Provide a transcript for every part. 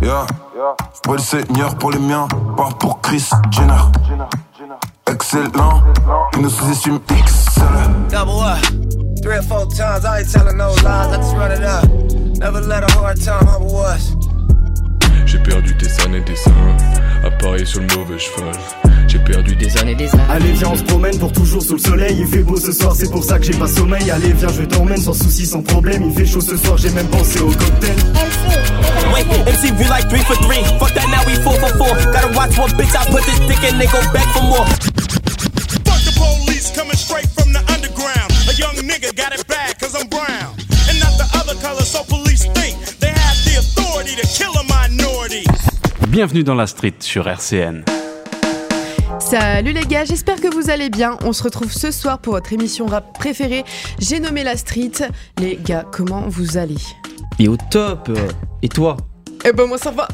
Yeah. Pas le seigneur pour les miens, pas pour Chris Jenner. Excellent, ils nous sous-estiment XL. Double up, 3 or 4 times, I ain't telling no lies, I just run it up. Never let a hard time humble us. J'ai perdu des années, des seins, à parier sur le mauvais cheval. J'ai perdu des années, des années. Allez viens on se promène pour toujours sous le soleil. Il fait beau ce soir c'est pour ça que j'ai pas sommeil. Allez viens je t'emmène sans souci sans problème. Il fait chaud ce soir j'ai même pensé au cocktail. Wait, MCV like 3 for 3. Fuck that now we 4 for 4. Gotta watch one bitch I put this dick in they go back for more. Fuck the police coming straight from the underground. A young nigga got it bad cause I'm brown. And not the other color so police think they have the authority to kill a minority. Bienvenue dans la street sur RCN. Salut les gars, j'espère que vous allez bien. On se retrouve ce soir pour votre émission rap préférée. J'ai nommé la street. Les gars, comment vous allez ? Et au top. Et toi ? Eh ben moi ça va.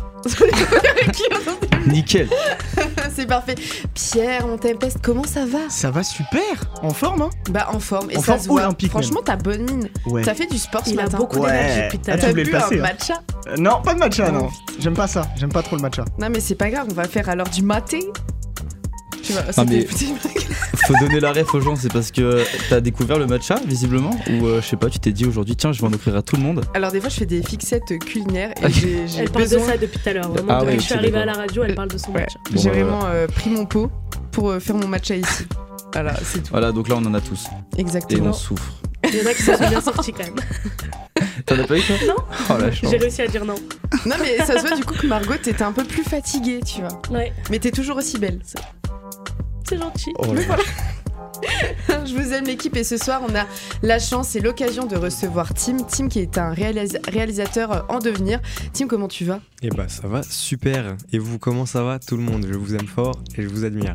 Nickel. C'est parfait. Pierre, mon tempeste, comment ça va ? Ça va super. En forme, hein ? Bah en forme. Et en ça forme se voit. olympique. Franchement, t'as bonne mine. Ouais. T'as fait du sport ce Il matin. a beaucoup d'énergie depuis tout à l'heure. T'as bu un matcha ? Non, pas de matcha, non. J'aime pas ça. J'aime pas trop le matcha. Non mais c'est pas grave, on va faire alors du maté. Tu vois, non mais faut donner la ref aux gens, c'est parce que t'as découvert le matcha visiblement ou je sais pas, tu t'es dit aujourd'hui tiens je vais en offrir à tout le monde. Alors des fois je fais des fixettes culinaires et j'ai elle parle de ça depuis tout à l'heure, vraiment depuis que je suis arrivée à la radio elle parle de son matcha. J'ai vraiment pris mon pot pour faire mon matcha ici. Voilà, c'est tout. Voilà, donc là on en a tous. Exactement. Et on souffre. Il y en a qui se sont bien sortis quand même. T'en as pas eu toi ? Non. Oh, la chance. J'ai réussi à dire non. Non mais ça se voit du coup que Margot t'étais un peu plus fatiguée, tu vois. Ouais. Mais t'es toujours aussi belle. C'est gentil. Oh mais voilà. Je vous aime l'équipe et ce soir on a la chance et l'occasion de recevoir Tim qui est un réalisateur en devenir. Tim, comment tu vas ? Eh bah ça va super. Et vous, comment ça va tout le monde ? Je vous aime fort et je vous admire.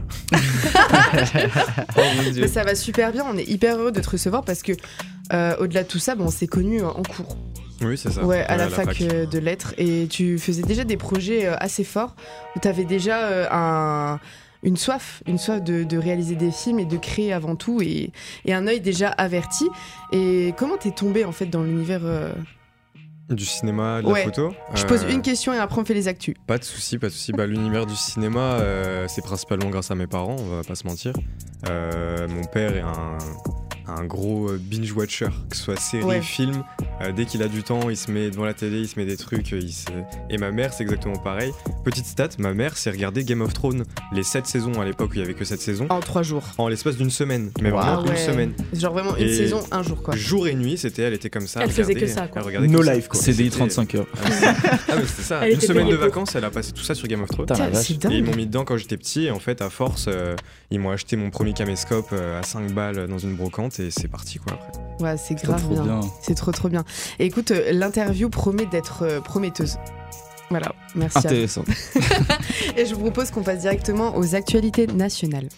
Oh mon Dieu. Mais ça va super bien, on est hyper heureux de te recevoir parce que au-delà de tout ça, on s'est connus en cours. Oui, c'est ça. Ouais, à la fac de lettres et tu faisais déjà des projets assez forts où tu avais déjà une soif de réaliser des films et de créer avant tout et un œil déjà averti. Et comment t'es tombé en fait dans l'univers du cinéma, de la photo ? Je pose une question et après on fait les actus. Pas de souci. Bah, l'univers du cinéma, c'est principalement grâce à mes parents, on va pas se mentir. Mon père est un gros binge-watcher, que ce soit série, film. Dès qu'il a du temps, il se met devant la télé, il se met des trucs. Et ma mère, c'est exactement pareil. Petite stat, ma mère s'est regardé Game of Thrones, les 7 saisons à l'époque où il y avait que 7 saisons. En 3 jours. En l'espace d'une semaine. Mais vraiment une semaine. Genre vraiment une saison, un jour quoi. Jour et nuit, elle était comme ça. Elle faisait que ça quoi. No life quoi. CDI 35 heures. Ah mais c'était ça. Une semaine de vacances, elle a passé tout ça sur Game of Thrones. Et ils m'ont mis dedans quand j'étais petit. Et en fait, à force, ils m'ont acheté mon premier caméscope à 5 balles dans une brocante et c'est parti quoi après. Ouais, c'est grave bien. C'est trop bien. Et écoute, l'interview promet d'être prometteuse. Voilà, merci. Intéressant. Et je vous propose qu'on passe directement aux actualités nationales.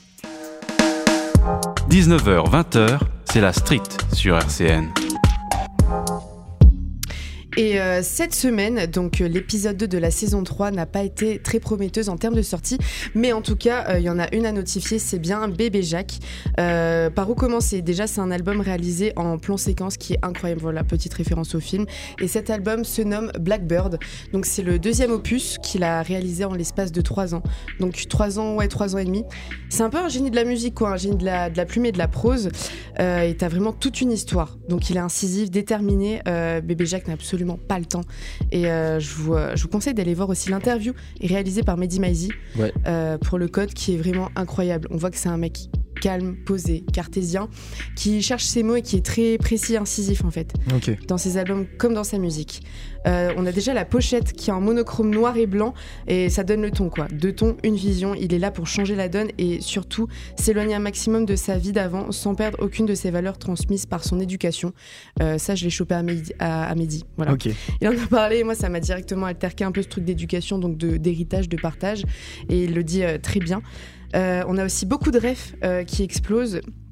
19h, 20h, c'est la street sur RCN. Et cette semaine, donc l'épisode 2 de la saison 3 n'a pas été très prometteuse en termes de sortie, mais en tout cas, il y en a une à notifier, c'est bien Bébé Jacques. Par où commencer ? Déjà, c'est un album réalisé en plan séquence qui est incroyable, voilà, petite référence au film. Et cet album se nomme Blackbird, donc c'est le deuxième opus qu'il a réalisé en l'espace de 3 ans. Donc 3 ans et demi. C'est un peu un génie de la musique, quoi, un génie de la plume et de la prose. Et t'as vraiment toute une histoire. Donc il est incisif, déterminé. Bébé Jacques n'a absolument pas le temps et je vous conseille d'aller voir aussi l'interview réalisée par Mehdi Maizi pour le code qui est vraiment incroyable. On voit que c'est un mec calme, posé, cartésien, qui cherche ses mots et qui est très précis, incisif en fait, dans ses albums comme dans sa musique. On a déjà la pochette qui est en monochrome noir et blanc et ça donne le ton quoi. 2 tons, une vision, il est là pour changer la donne et surtout s'éloigner un maximum de sa vie d'avant sans perdre aucune de ses valeurs transmises par son éducation. Ça je l'ai chopé à Mehdi. Voilà. Il en a parlé et moi ça m'a directement alterqué un peu ce truc d'éducation, donc d'héritage, de partage et il le dit très bien. On a aussi beaucoup de refs qui explosent.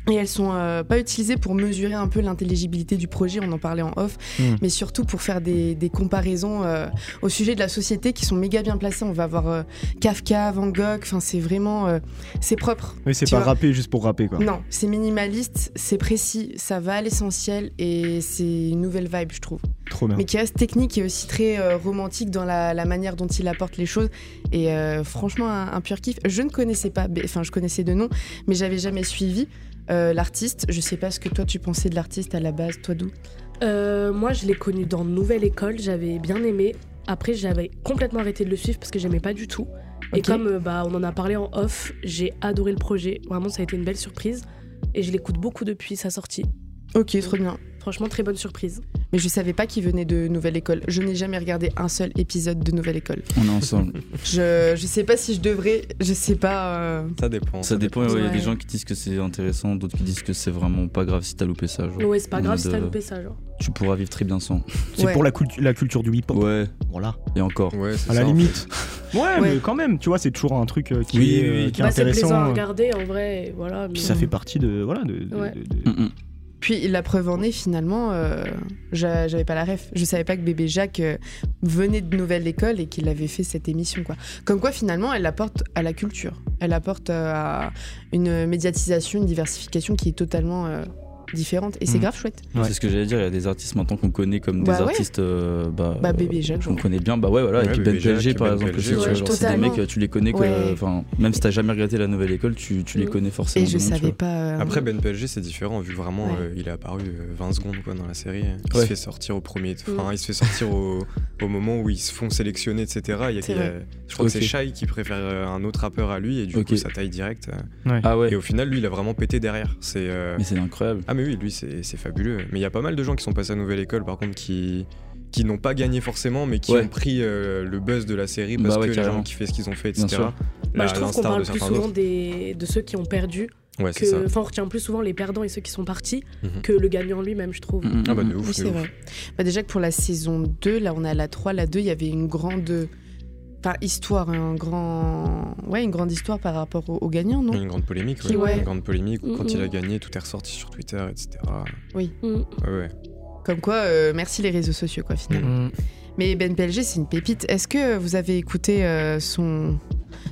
Et elles sont pas utilisées pour mesurer un peu l'intelligibilité du projet, on en parlait en off, mais surtout pour faire des comparaisons au sujet de la société qui sont méga bien placées. On va avoir Kafka, Van Gogh, enfin c'est vraiment c'est propre. Oui, c'est pas rappé juste pour rapper quoi. Non, c'est minimaliste, c'est précis, ça va à l'essentiel et c'est une nouvelle vibe je trouve. Trop bien. Mais qui reste technique et aussi très romantique dans la manière dont il apporte les choses et franchement un pur kiff. Je ne connaissais pas, enfin je connaissais de nom, mais j'avais jamais suivi. L'artiste, je sais pas ce que toi tu pensais de l'artiste à la base, toi d'où Moi je l'ai connu dans Nouvelle École, j'avais bien aimé. Après j'avais complètement arrêté de le suivre parce que j'aimais pas du tout. Et comme on en a parlé en off, j'ai adoré le projet. Vraiment ça a été une belle surprise et je l'écoute beaucoup depuis sa sortie. Ok, trop bien. Franchement très bonne surprise. Mais je savais pas qu'il venait de Nouvelle École. Je n'ai jamais regardé un seul épisode de Nouvelle École. On est ensemble. Je sais pas si je devrais, je sais pas. Ça dépend. Ça dépend. Il y a des gens qui disent que c'est intéressant, d'autres qui disent que c'est vraiment pas grave si t'as loupé ça. Genre. Ouais, c'est pas grave si t'as loupé ça. Genre. Tu pourras vivre très bien sans. C'est pour la culture du hip-hop. Ouais. Voilà. Et encore. Ouais, à la limite. Ouais, mais quand même, tu vois, c'est toujours un truc qui est intéressant. C'est plaisant à regarder en vrai. Voilà, puis ça fait partie de. Voilà, Puis la preuve en est finalement, j'avais pas la ref. Je savais pas que Bébé Jacques venait de Nouvelle École et qu'il avait fait cette émission quoi. Comme quoi finalement elle apporte à la culture, elle apporte à une médiatisation, une diversification qui est totalement différente et c'est grave chouette. C'est ce que j'allais dire, il y a des artistes maintenant qu'on connaît comme des artistes Bébé Jacques qu'on connaît bien, et puis Ben PLG par exemple aussi, c'est des mecs tu les connais même si t'as jamais regardé la Nouvelle École tu les connais forcément. Et je savais pas après Ben PLG c'est différent vu vraiment il est apparu 20 secondes quoi dans la série, il se fait sortir au premier il se fait sortir au moment où ils se font sélectionner etc. Je crois que c'est Shai qui préfère un autre rappeur à lui et du coup ça taille direct et au final lui il a vraiment pété derrière. Mais c'est incroyable. Mais oui, lui c'est fabuleux. Mais il y a pas mal de gens qui sont passés à Nouvelle École par contre qui n'ont pas gagné forcément mais qui ont pris le buzz de la série parce que les gens qui fait ce qu'ils ont fait etc. Je trouve qu'on parle plus souvent de ceux qui ont perdu. Ouais, c'est ça. On retient plus souvent les perdants et ceux qui sont partis que le gagnant lui-même je trouve. Ah bah de ouf, c'est vrai. Déjà que pour la saison 2, là on est à la 3, la 2 il y avait une grande... histoire, une grande histoire par rapport aux gagnants, non ? Une grande polémique, une grande polémique où quand il a gagné, tout est ressorti sur Twitter, etc. Oui. Ouais. Comme quoi, merci les réseaux sociaux, quoi, finalement. Mais Ben PLG, c'est une pépite. Est-ce que vous avez écouté son grunt ?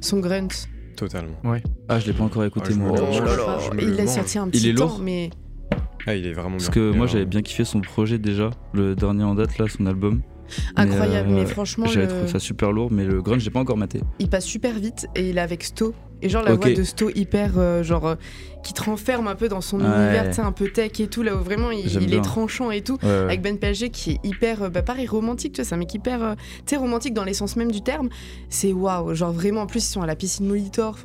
Totalement. Ouais. Ah, je l'ai pas encore écouté, moi. Il l'a sorti un petit temps, mais... Ah, il est vraiment bien. Parce que moi, j'avais bien kiffé son projet déjà, le dernier en date, là, son album. Incroyable, mais franchement j'avais trouvé ça super lourd, mais le grunge j'ai pas encore maté. Il passe super vite et il est avec Sto et genre la voix de Sto hyper qui te renferme un peu dans son univers, tu sais, un peu tech et tout, là où vraiment il est tranchant et tout, avec Ben PLG qui est hyper pareil romantique, tu vois, c'est un mec hyper tu sais romantique dans l'essence même du terme. C'est waouh, genre vraiment en plus ils sont à la piscine Molitor,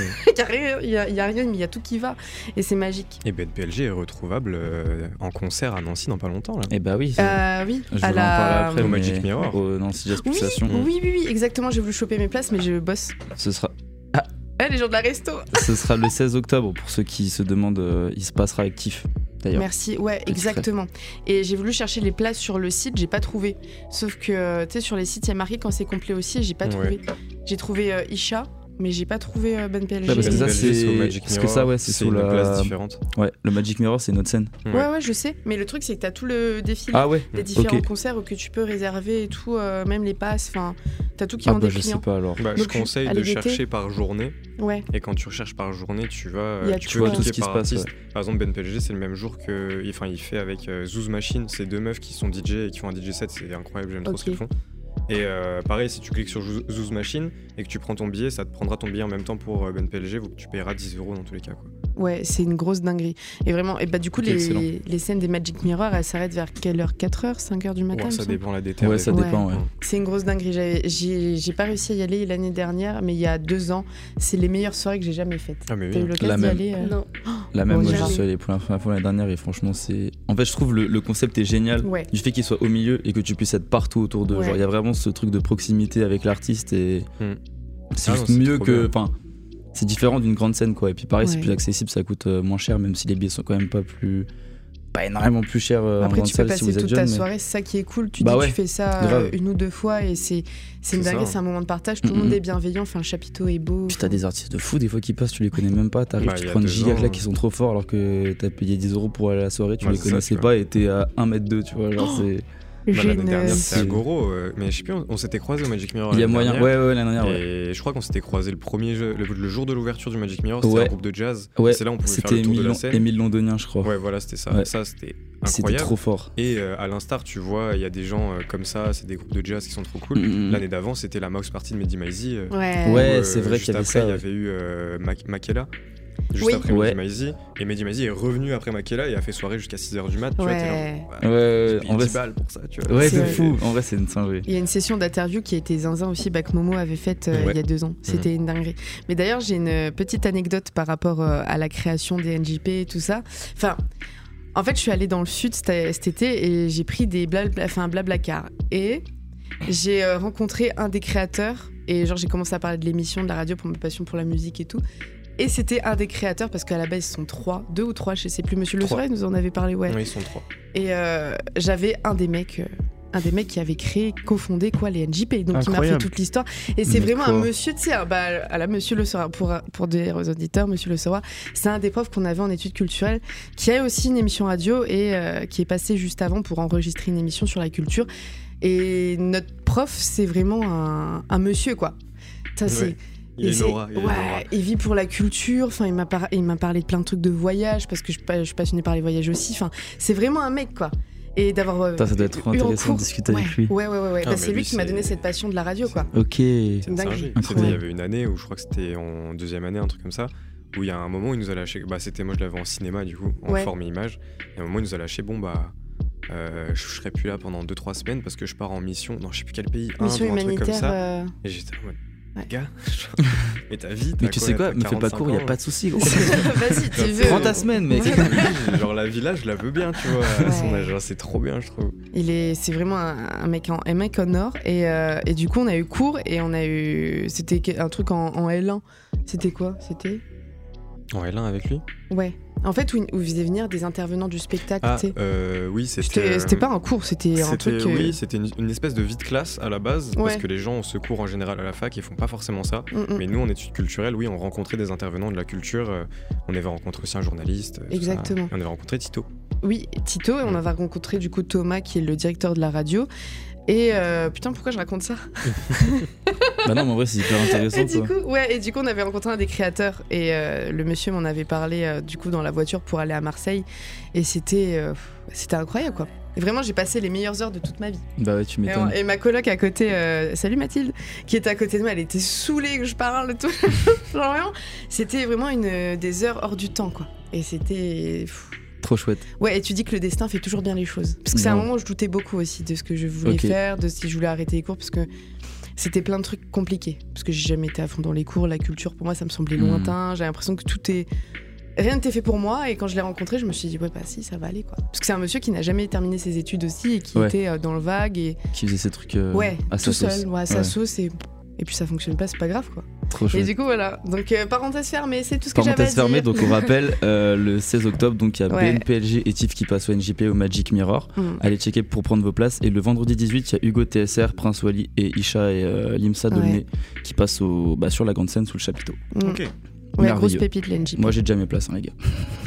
il y a rien mais il y a tout qui va et c'est magique. Et Ben PLG est retrouvable en concert à Nancy dans pas longtemps là. Et bah oui. Oui, je vais en parler après, au Magic Mirror. Au Nancy Jazz Pulsation. Oui, exactement, j'ai voulu choper mes places mais je bosse. Ce sera les gens de la resto. Ce sera le 16 octobre pour ceux qui se demandent, il se passera avec Tiff d'ailleurs. Merci, exactement. Et j'ai voulu chercher les places sur le site, j'ai pas trouvé. Sauf que tu sais sur les sites il y a marqué quand c'est complet aussi et j'ai pas trouvé. J'ai trouvé Isha. Mais j'ai pas trouvé Ben PLG. Parce que ça c'est au Magic Mirror. Parce que ça c'est sous une la place différente. Ouais, le Magic Mirror c'est une autre scène. Ouais, je sais. Mais le truc c'est que t'as tout le défilé des différents concerts que tu peux réserver et tout, même les passes. Enfin, t'as tout qui est en dépliant. Je sais pas alors. Je conseille de chercher par journée. Ouais. Et quand tu recherches par journée, tu vas. Tu vois tout ce qui se passe. Par exemple, Ben PLG c'est le même jour que, enfin, il fait avec Zouz Machine. C'est deux meufs qui sont DJ et qui font un DJ set. C'est incroyable. J'aime trop ce qu'ils font. Et pareil, si tu cliques sur Zouz Machine et que tu prends ton billet, ça te prendra ton billet en même temps pour Ben PLG, tu payeras 10€ dans tous les cas, quoi. Ouais, c'est une grosse dinguerie. Et vraiment, et du coup, les scènes des Magic Mirror, elles s'arrêtent vers quelle heure ? 4h, 5h du matin ? Ça dépend la déterre. Ouais, ça dépend, ouais. C'est une grosse dinguerie. J'ai pas réussi à y aller l'année dernière, mais il y a 2 ans, c'est les meilleures soirées que j'ai jamais faites. Ah, mais T'as eu l'occasion d'y aller Non. La même, moi j'y suis allé pour la première fois l'année dernière et franchement, c'est. En fait, je trouve le concept est génial. Du fait qu'il soit au milieu et que tu puisses être partout autour de. Genre, il y a vraiment ce truc de proximité avec l'artiste et. C'est juste mieux que. Enfin, c'est différent d'une grande scène quoi. Et puis pareil, c'est plus accessible, ça coûte moins cher, même si les billets sont quand même pas plus pas énormément plus cher. Après, en tu peux salle, si passer vous êtes toute jeune, ta soirée, c'est ça qui est cool. Tu fais ça grave. 1 ou 2 fois et c'est une dinguerie, c'est un moment de partage. Tout le monde est bienveillant, enfin, le chapiteau est beau. Puis t'as des artistes de fou, des fois qui passent, tu les connais même pas. T'arrives, tu prends des gigas là qui sont trop forts alors que t'as payé 10 € pour aller à la soirée, tu les connaissais pas et t'es à 1m2, tu vois. Genre, c'est. L'année dernière c'était à Goro, mais je sais plus, on s'était croisés au Magic Mirror. Il y a moyen, l'année dernière. Et je crois qu'on s'était croisés le jour de l'ouverture du Magic Mirror, c'était un groupe de jazz. Ouais, c'est là on pouvait faire le tour de la scène. Émile Londonien, je crois. Ouais, voilà, c'était ça. Ouais. Ça, c'était incroyable. C'était trop fort. Et à l'instar, tu vois, il y a des gens comme ça, c'est des groupes de jazz qui sont trop cool. L'année d'avant, c'était la Mouse Party de Mehdi Maizi. Ouais, c'est vrai qu'il y avait ça. Il y avait eu Makela. Juste après Mehdi Maizi, et Mehdi Maizi est revenu après Makela et a fait soirée jusqu'à 6h du mat. Tu vois, t'es là, en vrai, 10 balles pour ça, tu vois. Ouais, c'est fou. En vrai, c'est une singerie. Il y a une session d'interview qui a été zinzin aussi, Bac Momo avait faite il y a 2 ans. C'était une dinguerie. Mais d'ailleurs, j'ai une petite anecdote par rapport à la création des NJP et tout ça. Enfin, en fait, je suis allée dans le sud cet été et j'ai pris des Blablacar. Et j'ai rencontré un des créateurs et genre j'ai commencé à parler de l'émission, de la radio pour ma passion pour la musique et tout. Et c'était un des créateurs, parce qu'à la base, ils sont 3, 2 ou 3, je sais plus. Monsieur Le Soleil nous en avait parlé, ouais. Oui, ils sont 3. Et j'avais un des mecs qui avait cofondé les NJP. Donc, Incroyable. il m'a fait toute l'histoire. Et c'est vraiment un monsieur, tu sais, à la Monsieur Le Sora, pour des auditeurs, Monsieur Le Sora, c'est un des profs qu'on avait en études culturelles, qui a aussi une émission radio et qui est passé juste avant pour enregistrer une émission sur la culture. Et notre prof, c'est vraiment un monsieur, quoi. Ça, c'est. Il est Laura. Il vit pour la culture. Enfin, il m'a parlé de plein de trucs de voyage parce que je suis passionnée par les voyages aussi. Enfin, c'est vraiment un mec, quoi. Et d'avoir. Ça doit être trop intéressant de discuter avec lui. Ouais. C'est lui qui m'a donné cette passion de la radio, quoi. Ok. C'est une dinguerie. Il y avait une année où je crois que c'était en 2e année, un truc comme ça, où il y a un moment où il nous a lâché. Moi, je l'avais en cinéma, du coup, en forme et image. Et à un moment, il nous a lâché. Je serai plus là pendant 2-3 semaines parce que je pars en mission. Non, je sais plus quel pays. Mission humanitaire. Truc comme ça. Et j'étais en mode. Gars, mais ta vie, mais tu sais quoi, me fais pas court, y a pas de souci, gros. Vas-y, tu veux. Prends ta semaine, mec. Genre la villa, je la veux bien, tu vois. À son âge, c'est trop bien, je trouve. C'est vraiment un mec en or. Et du coup, on a eu cours et c'était un truc en L1. C'était quoi ? C'était en L1 avec lui ? Ouais. En fait, où il faisait venir des intervenants du spectacle. Oui, c'était. C'était pas un cours, c'était un truc. Oui, c'était une espèce de vie de classe à la base, parce que les gens ont ce cours en général à la fac, ils font pas forcément ça. Mais nous, en études culturelles, oui, on rencontrait des intervenants de la culture. On avait rencontré aussi un journaliste. Exactement. On avait rencontré Tito. Oui, Tito, et on avait rencontré du coup Thomas, qui est le directeur de la radio. Et putain, pourquoi je raconte ça ? Bah non, mais en vrai, c'est hyper intéressant. Et du coup, on avait rencontré un des créateurs et le monsieur m'en avait parlé du coup dans la voiture pour aller à Marseille. Et c'était incroyable, quoi. Et vraiment, j'ai passé les meilleures heures de toute ma vie. Bah ouais, tu m'étonnes. Et ma coloc à côté, salut Mathilde, qui était à côté de moi, elle était saoulée que je parle et tout. Genre vraiment, c'était vraiment des heures hors du temps, quoi. Et c'était trop chouette. Ouais, et tu dis que le destin fait toujours bien les choses. Parce que c'est un moment où je doutais beaucoup aussi de ce que je voulais faire, de si je voulais arrêter les cours, parce que c'était plein de trucs compliqués. Parce que j'ai jamais été à fond dans les cours, la culture, pour moi, ça me semblait lointain. J'avais l'impression que rien n'était fait pour moi, et quand je l'ai rencontré, je me suis dit, ouais, bah si, ça va aller, quoi. Parce que c'est un monsieur qui n'a jamais terminé ses études aussi, et qui était dans le vague. Et qui faisait ses trucs à tout sa seul, sauce. À sa sauce, et puis ça fonctionne pas, c'est pas grave, quoi. Trop chouette. Et du coup, voilà. Donc, parenthèse fermée, c'est tout ce que j'avais à dire. Parenthèse fermée, donc on rappelle, le 16 octobre, donc il y a BNPLG et TIF qui passent au NJP au Magic Mirror. Allez checker pour prendre vos places. Et le vendredi 18, il y a Hugo TSR, Prince Wally et Isha et Limsa Dolné qui passent sur la grande scène sous le chapiteau. Ok. Ouais, grosse pépite, l'NJP. Moi, j'ai déjà mes places, les gars.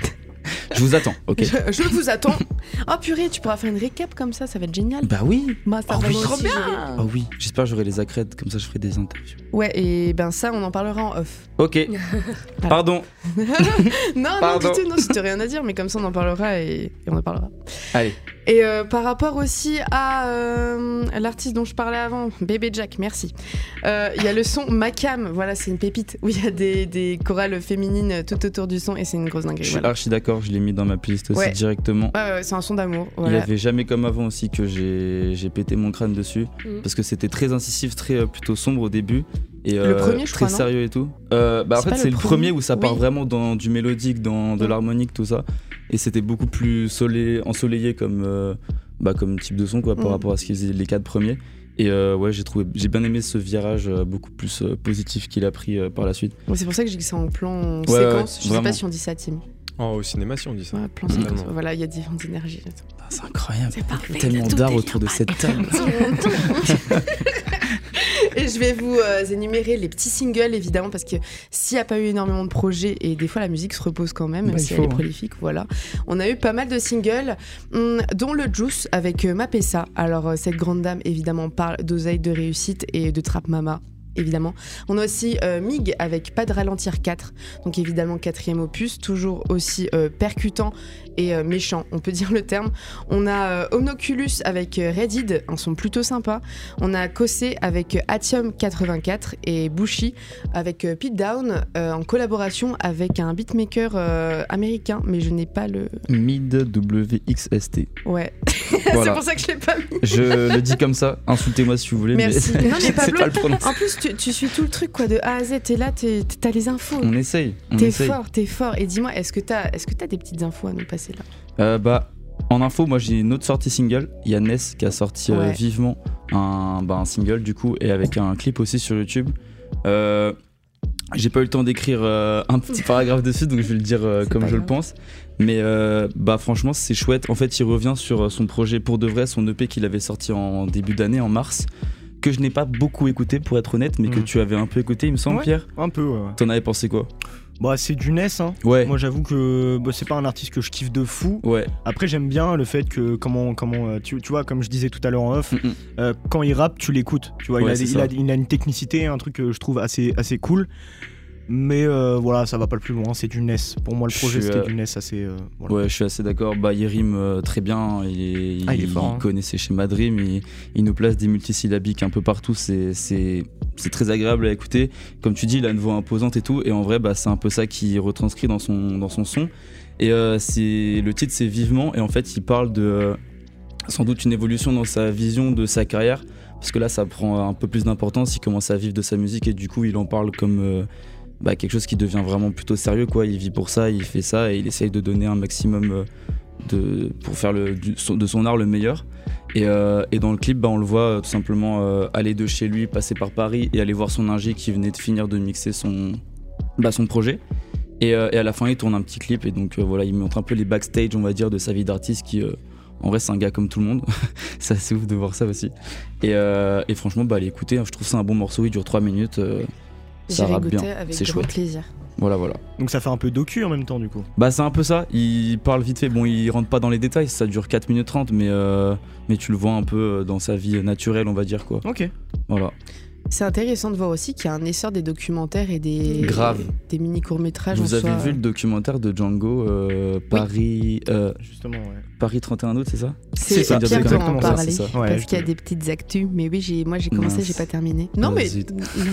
Je vous attends, ok. Je vous attends. Oh purée, tu pourras faire une récap comme ça va être génial. Bah oui. Bah, ça va trop bien. Oh oui, j'espère que j'aurai les accrèdes, comme ça je ferai des interviews. Ouais, et ben ça, on en parlera en off. Ok. Pardon. Non, du tout, non, c'était rien à dire, mais comme ça on en parlera et on en parlera. Allez. Et par rapport aussi à l'artiste dont je parlais avant, Bébé Jack, merci. Il y a le son Macam, voilà, c'est une pépite, où il y a des chorales féminines tout autour du son et c'est une grosse dinguerie. Je suis archi d'accord, je l'ai mis dans ma playlist aussi directement. Ouais, c'est un son d'amour. Voilà. Il n'y avait jamais comme avant aussi que j'ai pété mon crâne dessus, parce que c'était très incisif, plutôt sombre au début. Et le premier, je crois, très sérieux et tout. En fait, c'est le premier où ça part vraiment dans du mélodique, dans de l'harmonique, tout ça. Et c'était beaucoup plus ensoleillé comme type de son, quoi, par rapport à ce qu'ils faisaient les 4 premiers. Et j'ai bien aimé ce virage beaucoup plus positif qu'il a pris par la suite. C'est pour ça que j'ai dit que c'est en plan séquence. Je sais pas si on dit ça, Tim. Au cinéma, si on dit ça. Ouais, plan voilà, il y a différentes énergies. C'est incroyable. C'est parfait. Tellement d'art autour de cette table. Et je vais vous énumérer les petits singles, évidemment, parce que s'il n'y a pas eu énormément de projets, et des fois la musique se repose quand même si elle est prolifique, voilà. On a eu pas mal de singles, dont le Juice avec Mapessa. Alors, cette grande dame, évidemment, parle d'oseille, de réussite et de Trap Mama. Évidemment. On a aussi Mig avec Pas de ralentir 4, donc évidemment 4e opus, toujours aussi percutant et méchant, on peut dire le terme. On a Omnoculus avec Redid, un son plutôt sympa. On a Kossé avec Atium 84 et Bushi avec Pit Down en collaboration avec un beatmaker américain, mais je n'ai pas le... Mid WXST. Ouais, voilà. C'est pour ça que je l'ai pas mis. Je le dis comme ça, insultez-moi si vous voulez. Merci. Mais non mais Pablo, pas le prononcer. En plus tu suis tout le truc quoi, de A à Z, t'es là, t'as les infos. On essaye. T'es fort. Et dis-moi, est-ce que t'as des petites infos à nous passer là? En info, moi j'ai une autre sortie single. Il y a Ness qui a sorti Vivement un single du coup, et avec un clip aussi sur YouTube. J'ai pas eu le temps d'écrire un petit paragraphe dessus, donc je vais le dire comme je le pense. Mais franchement c'est chouette. En fait il revient sur son projet pour de vrai, son EP qu'il avait sorti en début d'année, en mars, que je n'ai pas beaucoup écouté pour être honnête, mais que tu avais un peu écouté il me semble, Pierre. Un peu, ouais. T'en avais pensé quoi? C'est du Ness, hein. Ouais. Moi j'avoue que c'est pas un artiste que je kiffe de fou. Ouais. Après j'aime bien le fait que tu vois, comme je disais tout à l'heure en off, quand il rappe tu l'écoutes. Tu vois, il a une technicité, un truc que je trouve assez cool. Mais voilà, ça va pas le plus loin, c'est du Ness. Pour moi, le projet c'était du Ness assez. Voilà. Ouais, je suis assez d'accord. Il rime très bien. Il est fort, il connaît ses schémas de rime. Il nous place des multisyllabiques un peu partout. C'est très agréable à écouter. Comme tu dis, il a une voix imposante et tout. Et en vrai, c'est un peu ça qui retranscrit dans son son. Et le titre, c'est Vivement. Et en fait, il parle de sans doute une évolution dans sa vision de sa carrière. Parce que là, ça prend un peu plus d'importance. Il commence à vivre de sa musique et du coup, il en parle comme. Quelque chose qui devient vraiment plutôt sérieux quoi. Il vit pour ça, il fait ça et il essaye de donner un maximum pour faire de son art le meilleur. Et dans le clip on le voit tout simplement aller de chez lui, passer par Paris et aller voir son ingé qui venait de finir de mixer son projet. Et à la fin il tourne un petit clip et donc voilà, il montre un peu les backstage on va dire de sa vie d'artiste qui en vrai c'est un gars comme tout le monde. C'est assez ouf de voir ça aussi. Et franchement allez écouter, je trouve ça un bon morceau, il dure 3 minutes. Ça rappe bien, c'est chouette. Plaisir. Voilà. Donc ça fait un peu docu en même temps du coup. C'est un peu ça, il parle vite fait, il rentre pas dans les détails, ça dure 4 minutes 30 mais tu le vois un peu dans sa vie naturelle on va dire quoi. Ok. Voilà. C'est intéressant de voir aussi qu'il y a un essor des documentaires et des mini courts-métrages. Vous avez vu le documentaire de Django Paris justement Paris 31 août, c'est ça? C'est ça, Pierre peut en parler parce qu'il y a des petites actus. Mais oui, j'ai commencé, j'ai pas terminé. Non mais zut.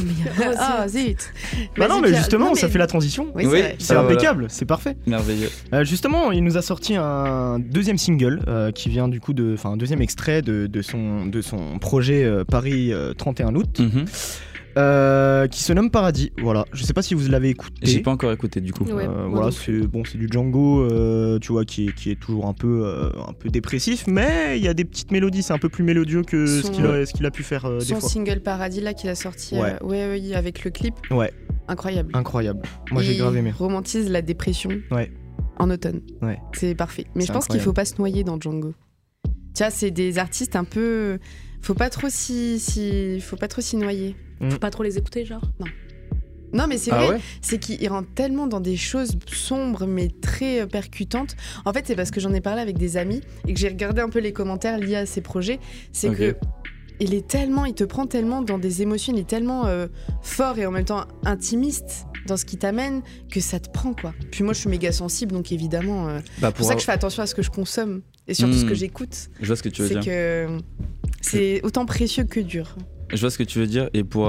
Non mais justement, ça fait la transition. Oui, c'est impeccable, c'est parfait. Merveilleux. Justement, il nous a sorti un deuxième single qui vient du coup un deuxième extrait de son projet Paris 31 août. Qui se nomme Paradis. Voilà, je sais pas si vous l'avez écouté. J'ai pas encore écouté du coup. Voilà, c'est du Django, tu vois, qui est toujours un peu dépressif, mais il y a des petites mélodies. C'est un peu plus mélodieux que ce qu'il a pu faire des fois. Son single Paradis là qu'il a sorti, avec le clip. Ouais. Incroyable. Moi j'ai grave aimé. Romantise la dépression. Ouais. En automne. Ouais. C'est parfait. Mais je pense qu'il faut pas se noyer dans Django. Tu vois, c'est des artistes un peu. Faut pas trop s'y noyer. Faut pas trop les écouter, genre. Non, mais c'est vrai, c'est qu'ils rentrent tellement dans des choses sombres mais très percutantes. En fait, c'est parce que j'en ai parlé avec des amis et que j'ai regardé un peu les commentaires liés à ces projets. C'est que il te prend tellement dans des émotions, il est tellement fort et en même temps intimiste dans ce qui t'amène que ça te prend quoi. Puis moi, je suis méga sensible, donc évidemment, c'est pour ça que je fais attention à ce que je consomme et surtout ce que j'écoute. Je vois ce que tu veux dire. C'est que c'est autant précieux que dur. Je vois ce que tu veux dire et pour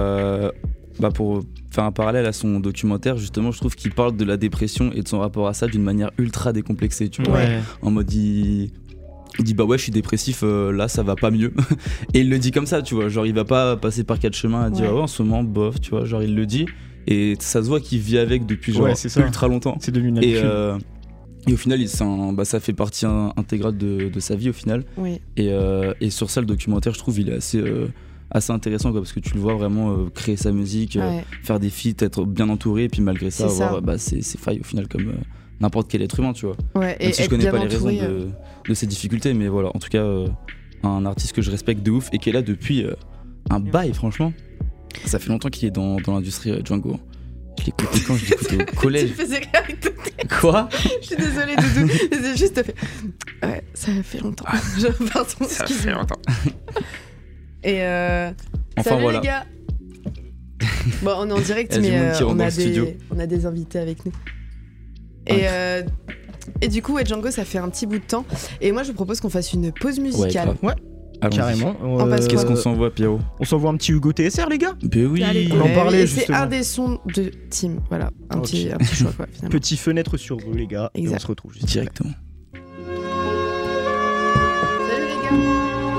faire un parallèle à son documentaire, justement, je trouve qu'il parle de la dépression et de son rapport à ça d'une manière ultra décomplexée, tu vois. En mode il dit je suis dépressif, là ça va pas mieux. Et il le dit comme ça, tu vois, genre il va pas passer par 4 chemins à dire en ce moment bof, tu vois, genre il le dit et ça se voit qu'il vit avec depuis genre ultra longtemps. C'est devenu une habitude. Et au final, ça fait partie intégrale de sa vie au final. Oui. Et sur ça, le documentaire, je trouve, il est assez intéressant quoi, parce que tu le vois vraiment créer sa musique, faire des feats, être bien entouré, et puis malgré ça, avoir ses failles au final n'importe quel être humain, tu vois. Ouais, même et si je connais pas les raisons entouré, de ces difficultés, mais voilà, en tout cas, un artiste que je respecte de ouf et qui est là depuis un bail, franchement. Ça fait longtemps qu'il est dans l'industrie, Django. Je l'écoutais quand je l'écoutais au collège. Tu faisais rire avec ta tête. Quoi? Je suis désolée, Doudou. J'ai juste fait. Ouais, ça fait longtemps. Pardon, ça fait longtemps. Et enfin, salut voilà. les gars. Bon, on est en direct, mais on a des invités avec nous. Et du coup, Django, ça fait un petit bout de temps. Et moi, je propose qu'on fasse une pause musicale. Ouais. Carrément. Qu'est-ce qu'on s'envoie, Pierrot? On s'envoie un petit Hugo TSR, les gars? Ben oui. Allez, on en parlait justement. C'est un des sons de Tim. Voilà, un petit choix, quoi, finalement. Petit fenêtre sur vous, les gars. Exact. Et on se retrouve juste directement. Salut les gars.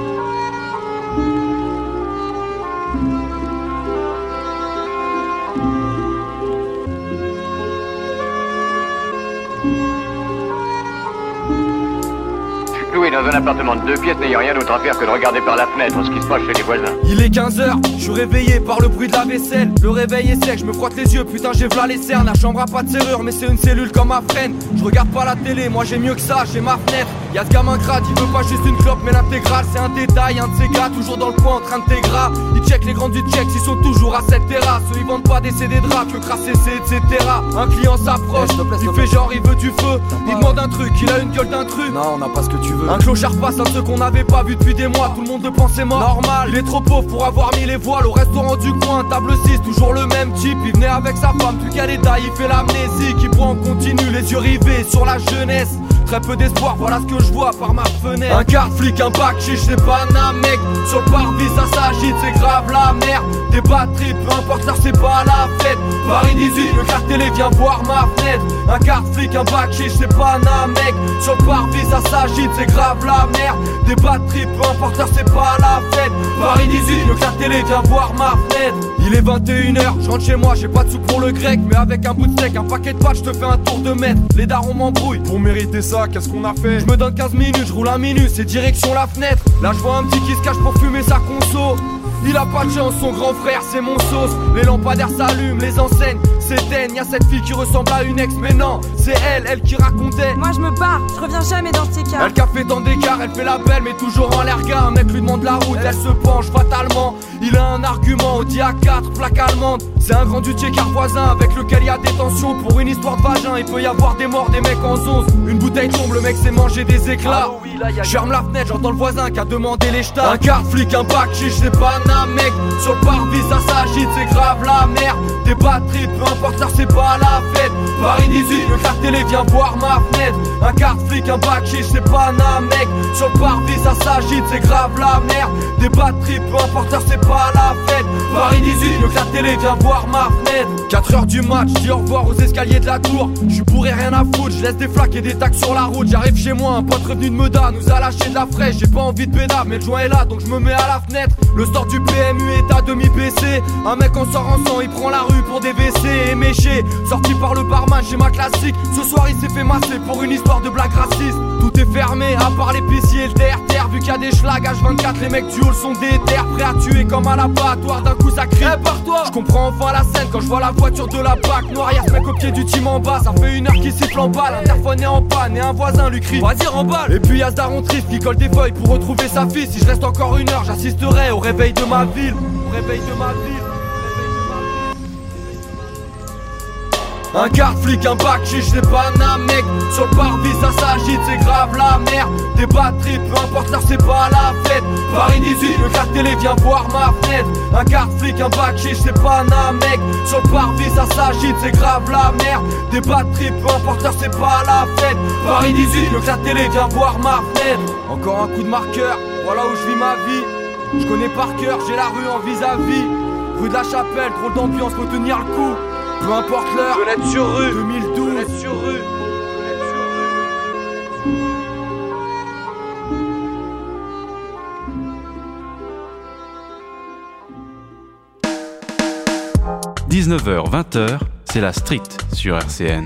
Cloué dans un appartement de 2 pièces n'ayant rien d'autre à faire que de regarder par la fenêtre ce qui se passe chez les voisins. Il est 15h, je suis réveillé par le bruit de la vaisselle. Le réveil est sec, je me frotte les yeux, putain j'ai v'là les cernes. La chambre a pas de serrure mais c'est une cellule comme ma freine. Je regarde pas la télé, moi j'ai mieux que ça, j'ai ma fenêtre. Y'a ce gamin crade, il veut pas juste une clope mais l'intégrale c'est un détail. Un de ces gars toujours dans le coin en train de t'égras. Ils check les grands du check, ils sont toujours à cette terrasse. Eux ils vendent pas des CD de rap, que crasser c'est etc. Un client s'approche, il fait genre il veut du feu. Il demande un truc, il a une gueule d'intrus. Non on n'a pas ce que tu veux. Un clochard passe un truc qu'on n'avait pas vu depuis des mois. Tout le monde le pensait mort. Normal, il est trop pauvre pour avoir mis les voiles. Au restaurant du coin, table 6, toujours le même type. Il venait avec sa femme, plus qu'à l'état, il fait l'amnésie. Qui boit en continu, les yeux rivés sur la jeunesse. Très peu d'espoir, voilà ce que je vois par ma fenêtre. Un quart flic, un bac chiche, c'est pas un mec. Sur le parvis, ça s'agite, c'est grave la merde. Des batteries, peu importe, ça c'est pas la fête. Paris 18, le quart télé, viens voir ma fenêtre. Un quart flic, un bac chiche, c'est pas un mec. Sur le parvis, ça s'agite, c'est grave la merde. Des batteries, peu importe, ça c'est pas la fête. Paris 18, le quart télé, viens voir ma fenêtre. Il est 21h, je rentre chez moi, j'ai pas de sous pour le grec. Mais avec un bout de steak, un paquet de pâtes, je te fais un tour de maître. Les darons m'embrouillent, pour mériter ça, qu'est-ce qu'on a fait? Je me donne 15 minutes, je roule 1 minute, c'est direction la fenêtre. Là je vois un petit qui se cache pour fumer sa conso. Il a pas de chance, son grand frère c'est mon sauce. Les lampadaires s'allument, les enseignes s'éteignent. Y'a cette fille qui ressemble à une ex, mais non, c'est elle qui racontait. Moi je me barre, je reviens jamais dans ces cas. Elle qu'a fait tant d'écart, elle fait la belle mais toujours en l'air gars. Un mec lui demande la route, elle se penche fatalement. Il a un argument, Audi A4, plaque allemande. C'est un grand dutier car voisin avec lequel y a des tensions. Pour une histoire de vagin, il peut y avoir des morts, des mecs en zonze. Une bouteille tombe, le mec s'est mangé des éclats. Je ferme la fenêtre, j'entends le voisin qui a demandé les jetats. Un quart flic, un bac chiche, c'est pas un mec. Sur le parvis, ça s'agite, c'est grave la merde. Des batteries, peu importe, ça c'est pas la fête. Paris 18, le quart télé, viens voir ma fenêtre. Un quart flic, un bac chiche, c'est pas un mec. Sur le parvis, ça s'agite, c'est grave la merde. Des batteries, peu importe, ça c'est pas la fête. Paris 18, le quart télé, viens voir ma fenêtre. 4h du match, dis au revoir aux escaliers de la tour. J'suis bourré, rien à foutre, je laisse des flaques et des tacs sur la route. J'arrive chez moi, un pote revenu de Meda nous a lâché de la fraîche. J'ai pas envie de pédale, mais le joint est là, donc je me mets à la fenêtre. Le store du PMU est à demi baissé. Un mec en sort en sang, il prend la rue pour des WC éméchés. Sorti par le barman, j'ai ma classique. Ce soir il s'est fait masser pour une histoire de blague raciste. Tout est fermé, à part l'épicier et le terre-terre. Vu qu'il y a des schlags H24, les mecs du hall sont déter. Prêts à tuer comme à l'abattoir, d'un coup ça crie. Pars-toi. Je comprends enfin la scène quand je vois la voiture de la BAC noire. Y'a ce mec au pied du team en bas, ça fait 1 heure qu'il siffle en bas. L'interphone est en panne et un voisin lui crie vas-y remballe. Et puis y'a ce daron triste qui colle des feuilles pour retrouver sa fille. Si je reste encore 1 heure, j'assisterai au réveil de ma ville. Au réveil de ma ville. Un quart flic, un bac chiche, c'est pas un mec. Sur le parvis, ça s'agite, c'est grave la merde. Des batteries, peu importe, ça c'est pas la fête. Paris 18, le quart télé, viens voir ma fenêtre. Un quart flic, un bac chiche, c'est pas un mec. Sur le parvis, ça s'agite, c'est grave la merde. Des batteries, peu importe, ça c'est pas la fête. Paris 18, le quart télé, viens voir ma fenêtre. Encore un coup de marqueur, voilà où je vis ma vie. Je connais par cœur, j'ai la rue en vis-à-vis. Rue de la Chapelle, drôle d'ambiance, faut tenir le coup. Peu importe l'heure, fenêtre sur rue 2012, fenêtre sur rue. 19h, 20h, c'est la street sur RCN.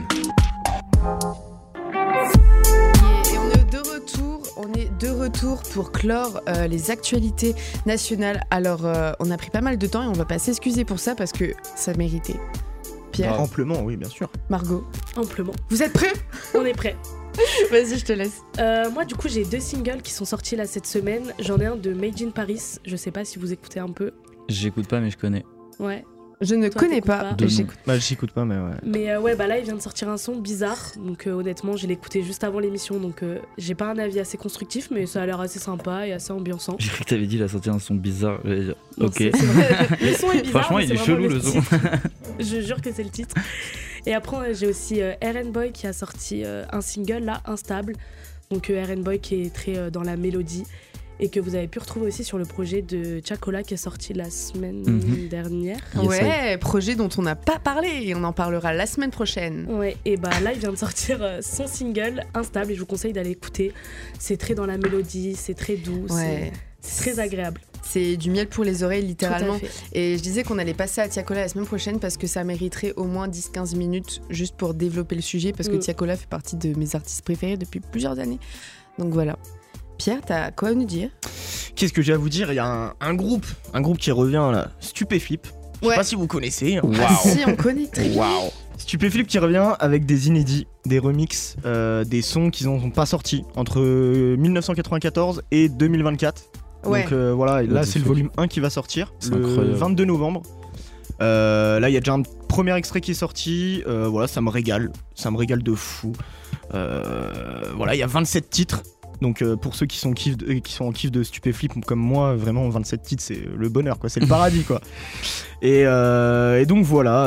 On est de retour pour clore les actualités nationales. Alors, on a pris pas mal de temps et on va pas s'excuser pour ça parce que ça méritait. Pierre. Amplement, oui, bien sûr. Margot. Amplement. Vous êtes prêts? On est prêts. Vas-y, je te laisse. Moi, du coup, j'ai 2 singles qui sont sortis là cette semaine. J'en ai un de Made in Paris. Je sais pas si vous écoutez un peu. J'écoute pas, mais je connais. Ouais. Je ne connais pas. J'écoute pas, mais ouais. Mais ouais, bah là, il vient de sortir un son bizarre. Donc honnêtement, je l'ai écouté juste avant l'émission. Donc j'ai pas un avis assez constructif, mais ça a l'air assez sympa et assez ambiançant. J'ai cru que t'avais dit il a sorti un son bizarre. J'allais dire, non, ok. C'est vrai. Le son est bizarre. Franchement, il est chelou le son. Je jure que c'est le titre. Et après, j'ai aussi RN Boy qui a sorti un single là, Instable. Donc RN Boy qui est très dans la mélodie. Et que vous avez pu retrouver aussi sur le projet de Tiakola qui est sorti la semaine dernière. Ouais, projet dont on n'a pas parlé et on en parlera la semaine prochaine. Ouais, et bah là il vient de sortir son single Instable et je vous conseille d'aller écouter. C'est très dans la mélodie, c'est très doux, c'est très agréable. C'est du miel pour les oreilles littéralement. Et je disais qu'on allait passer à Tiakola la semaine prochaine parce que ça mériterait au moins 10-15 minutes juste pour développer le sujet parce que Tiakola fait partie de mes artistes préférés depuis plusieurs années. Donc voilà. Pierre, t'as quoi à nous dire? Qu'est-ce que j'ai à vous dire? Il y a un groupe qui revient là, Stupéflip. Je sais pas si vous connaissez. Wow. Ah si, on connaît très bien. Wow. Stupéflip qui revient avec des inédits, des remixes, des sons qui n'ont pas sortis entre 1994 et 2024. Ouais. Donc voilà, là c'est le volume 1 qui va sortir le 22 novembre. Là il y a déjà un premier extrait qui est sorti. Voilà, ça me régale de fou. Voilà, il y a 27 titres. Donc pour ceux qui sont en kiff de Stupéflip comme moi, vraiment 27 titres c'est le bonheur quoi, c'est le paradis quoi. Et donc voilà.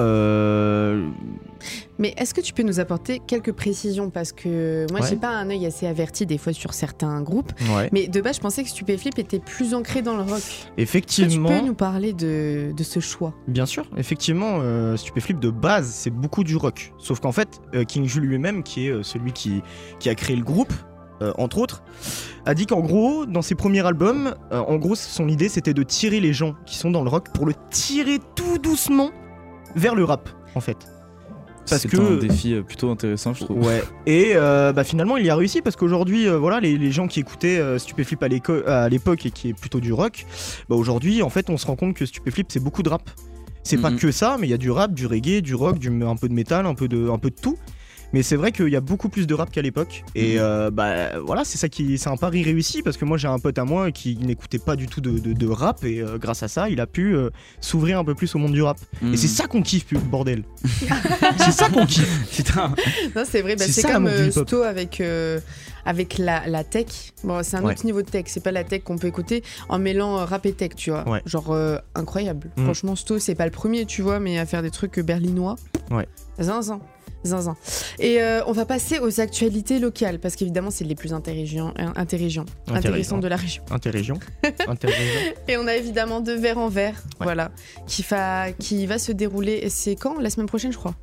Mais est-ce que tu peux nous apporter quelques précisions parce que moi j'ai pas un œil assez averti des fois sur certains groupes, mais de base je pensais que Stupéflip était plus ancré dans le rock. Effectivement. Est-ce que tu peux nous parler de ce choix? Bien sûr, effectivement, Stupéflip de base c'est beaucoup du rock, sauf qu'en fait King Jules lui-même qui est celui qui a créé le groupe. Entre autres, a dit qu'en gros, dans ses premiers albums, son idée c'était de tirer les gens qui sont dans le rock pour le tirer tout doucement vers le rap, en fait. C'est un défi plutôt intéressant, je trouve. Ouais. Et finalement, il y a réussi parce qu'aujourd'hui, voilà, les gens qui écoutaient Stupéflip à l'époque et qui est plutôt du rock, aujourd'hui, en fait, on se rend compte que Stupéflip c'est beaucoup de rap. C'est pas que ça, mais il y a du rap, du reggae, du rock, un peu de métal, un peu de tout. Mais c'est vrai qu'il y a beaucoup plus de rap qu'à l'époque. Et voilà, c'est un pari réussi parce que moi j'ai un pote à moi qui n'écoutait pas du tout de rap et grâce à ça, il a pu s'ouvrir un peu plus au monde du rap. Et c'est ça qu'on kiffe, bordel. C'est ça qu'on kiffe. Putain. Non, c'est vrai, c'est comme Sto avec la tech. Bon, c'est un autre niveau de tech, c'est pas la tech qu'on peut écouter en mêlant rap et tech, tu vois. Ouais. Genre incroyable. Franchement, Sto, c'est pas le premier, tu vois, mais à faire des trucs berlinois. Ouais. Zinzin. Et on va passer aux actualités locales parce qu'évidemment c'est les plus intelligentes de la région. Intelligent. Et on a évidemment de verre en verre, voilà, qui va se dérouler. Et c'est quand? La semaine prochaine, je crois.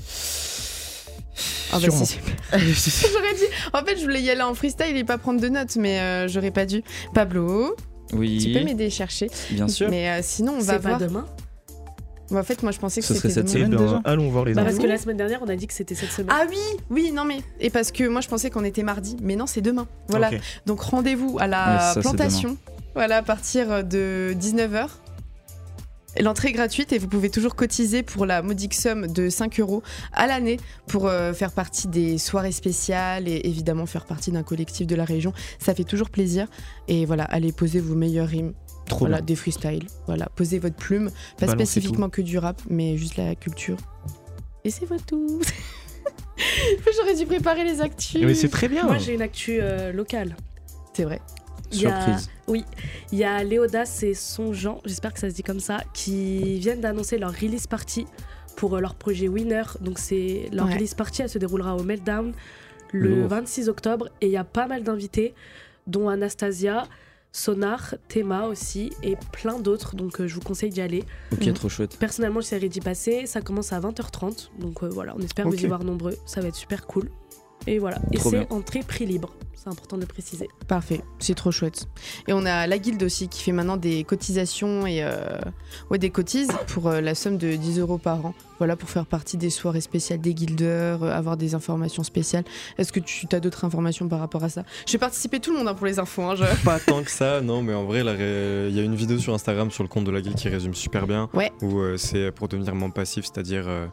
Ah bah c'est super. J'aurais dit. En fait, je voulais y aller en freestyle et pas prendre de notes, mais j'aurais pas dû. Pablo, tu peux m'aider à chercher? Bien sûr. Mais sinon, on va voir. Demain. En fait, moi je pensais que c'était cette semaine déjà. Allons voir les infos. Parce que la semaine dernière, on a dit que c'était cette semaine. Ah oui, non mais. Et parce que moi je pensais qu'on était mardi, mais non, c'est demain. Voilà. Okay. Donc rendez-vous à la plantation. Voilà, à partir de 19h. L'entrée est gratuite et vous pouvez toujours cotiser pour la modique somme de 5€ à l'année pour faire partie des soirées spéciales et évidemment faire partie d'un collectif de la région. Ça fait toujours plaisir. Et voilà, allez poser vos meilleures rimes. Voilà, des freestyles. Voilà, posez votre plume. Pas spécifiquement que du rap, mais juste la culture. Et c'est votre tout. J'aurais dû préparer les actus. Mais c'est très bien. Moi, j'ai une actu locale. C'est vrai. Surprise. Oui, il y a Léodas et Son Jean, j'espère que ça se dit comme ça, qui viennent d'annoncer leur release party pour leur projet Winner. Donc leur release party, elle se déroulera au Meltdown le 26 octobre. Et il y a pas mal d'invités, dont Anastasia, Sonar, Théma aussi et plein d'autres, donc je vous conseille d'y aller. Ok, trop chouette. Personnellement, j'essaierai d'y passer, ça commence à 20h30, donc voilà, on espère vous y voir nombreux, ça va être super cool. Et voilà, et c'est entrée prix libre, c'est important de le préciser. Parfait, c'est trop chouette. Et on a la guilde aussi qui fait maintenant des cotisations et des cotises pour la somme de 10€ par an. Voilà, pour faire partie des soirées spéciales des guildeurs, avoir des informations spéciales. Est-ce que tu as d'autres informations par rapport à ça? Je vais participer tout le monde pour les infos. Pas tant que ça, non, mais en vrai, il y a une vidéo sur Instagram sur le compte de la guilde qui résume super bien. Ouais. Où c'est pour devenir membre passif, c'est-à-dire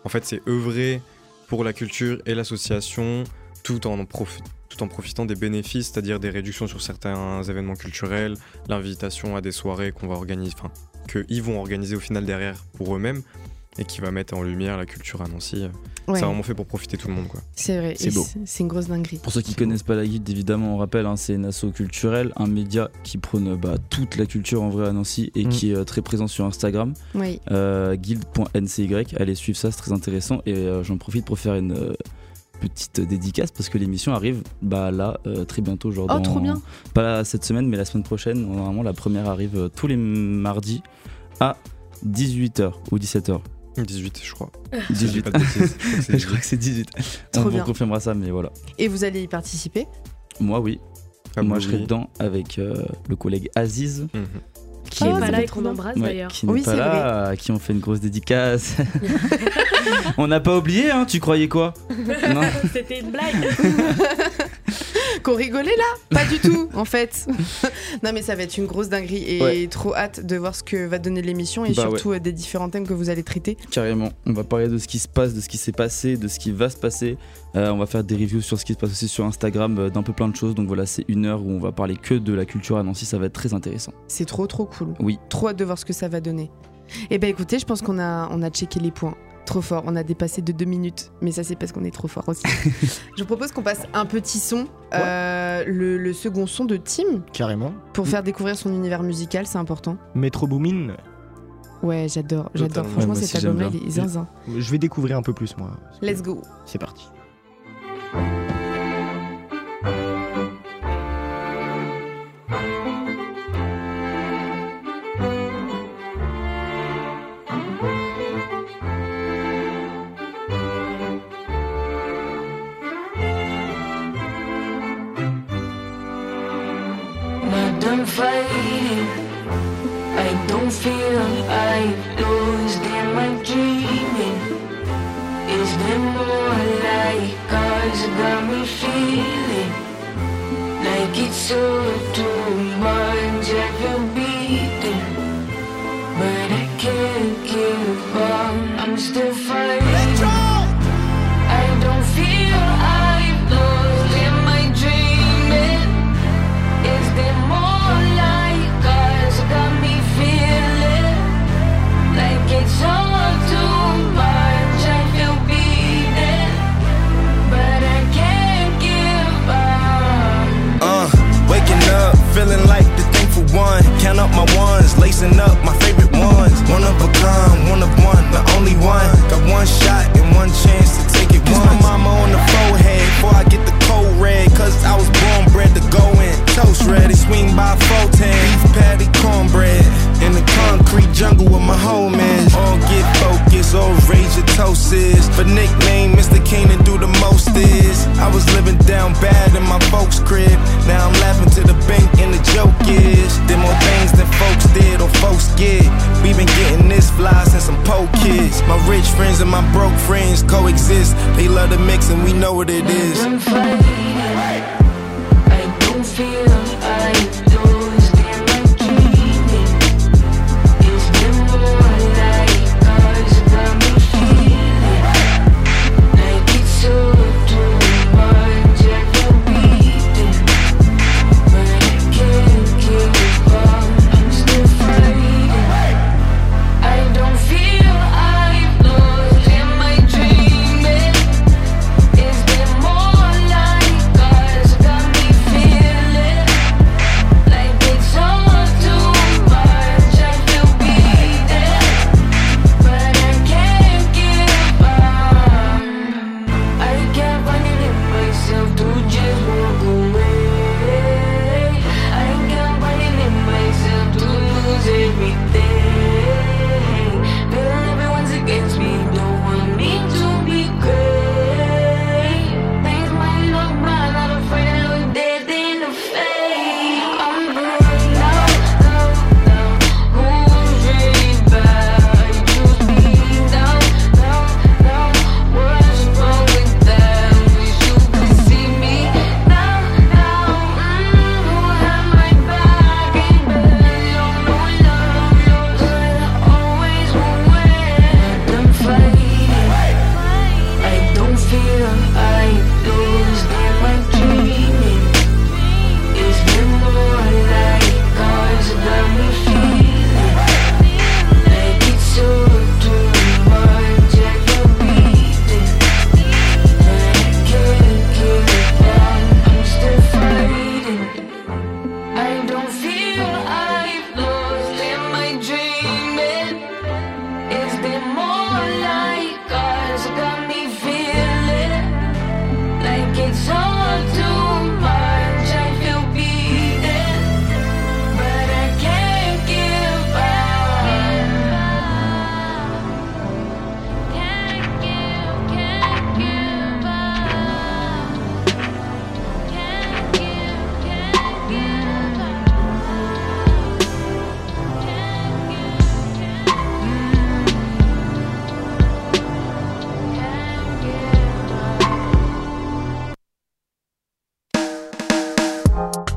En fait, c'est œuvrer pour la culture et l'association tout en profitant des bénéfices, c'est-à-dire des réductions sur certains événements culturels, l'invitation à des soirées qu'ils vont organiser au final derrière pour eux-mêmes et qui va mettre en lumière la culture à Nancy. Ouais. C'est vraiment fait pour profiter tout le monde, quoi. C'est vrai, c'est beau. C'est une grosse dinguerie. Pour ceux qui connaissent pas la Guilde, évidemment, on rappelle, c'est une asso culturelle, un média qui prône toute la culture en vrai à Nancy et qui est très présent sur Instagram. Oui. Guild.ncy, allez suivre ça, c'est très intéressant. Et j'en profite pour faire une petite dédicace parce que l'émission arrive là très bientôt, genre trop bien. Pas cette semaine mais la semaine prochaine. Normalement la première arrive tous les mardis à 18h ou 17h. 18 je crois. 18. Pas de bêtises. Je crois que c'est 18. On vous confirmera ça, mais voilà. Et vous allez y participer? Moi oui. Moi je serai dedans avec le collègue Aziz. Qui n'est pas là et qu'on embrasse d'ailleurs. Qui n'est pas là, à qui on fait une grosse dédicace. On n'a pas oublié, hein, tu croyais quoi? Non. C'était une blague. Qu'on rigolait là? Pas du tout en fait. Non mais ça va être une grosse dinguerie et trop hâte de voir ce que va donner l'émission et surtout des différents thèmes que vous allez traiter. Carrément, on va parler de ce qui se passe, de ce qui s'est passé, de ce qui va se passer. On va faire des reviews sur ce qui se passe aussi sur Instagram, d'un peu plein de choses. Donc voilà, c'est une heure où on va parler que de la culture à Nancy, ça va être très intéressant. C'est trop cool. Oui. Trop hâte de voir ce que ça va donner. Et écoutez, je pense qu'on a checké les points. Trop fort, on a dépassé de 2 minutes, mais ça c'est parce qu'on est trop fort aussi. Je propose qu'on passe un petit son, le second son de Tim. Carrément. Pour faire découvrir son univers musical, c'est important. Metro Boomin. Ouais, j'adore. Franchement, cet album-là, il est zinzin. Je vais découvrir un peu plus, moi. Let's go. C'est parti. Fighting, I don't feel I lost in my dreaming. Is there more like cause got me feeling like it's all too much. I feel beaten, but I can't give up. I'm still fighting. I don't feel I lost in my dreaming. Is there more? It's all too much, I feel beaten, but I can't give up. Waking up, feeling like the thankful one. Count up my ones, lacing up my favorite ones. One of a kind, one of one, the only one. Got one shot and one chance to take it. Kiss my mama on the forehead before I get the cold red. Cause I was born bred to go in. Toast ready, swing by 410. Beef patty, cornbread. In the concrete jungle with my homies. All get focused, all raise your toasts. For nickname, Mr. Canaan do the most is. I was living down bad in my folks' crib. Now I'm laughing to the bank and the joke is. Did more things than folks did or folks get. We been getting this fly since I'm po kids. My rich friends and my broke friends coexist. They love the mix and we know what it is. I'm fighting. I don't feel I lost in my dreaming. Is there more like cause got me feeling like it's all too much. I feel beaten, but I can't give up. I'm still fighting. I don't feel I lost in my dreaming. Is there more like cause got me feeling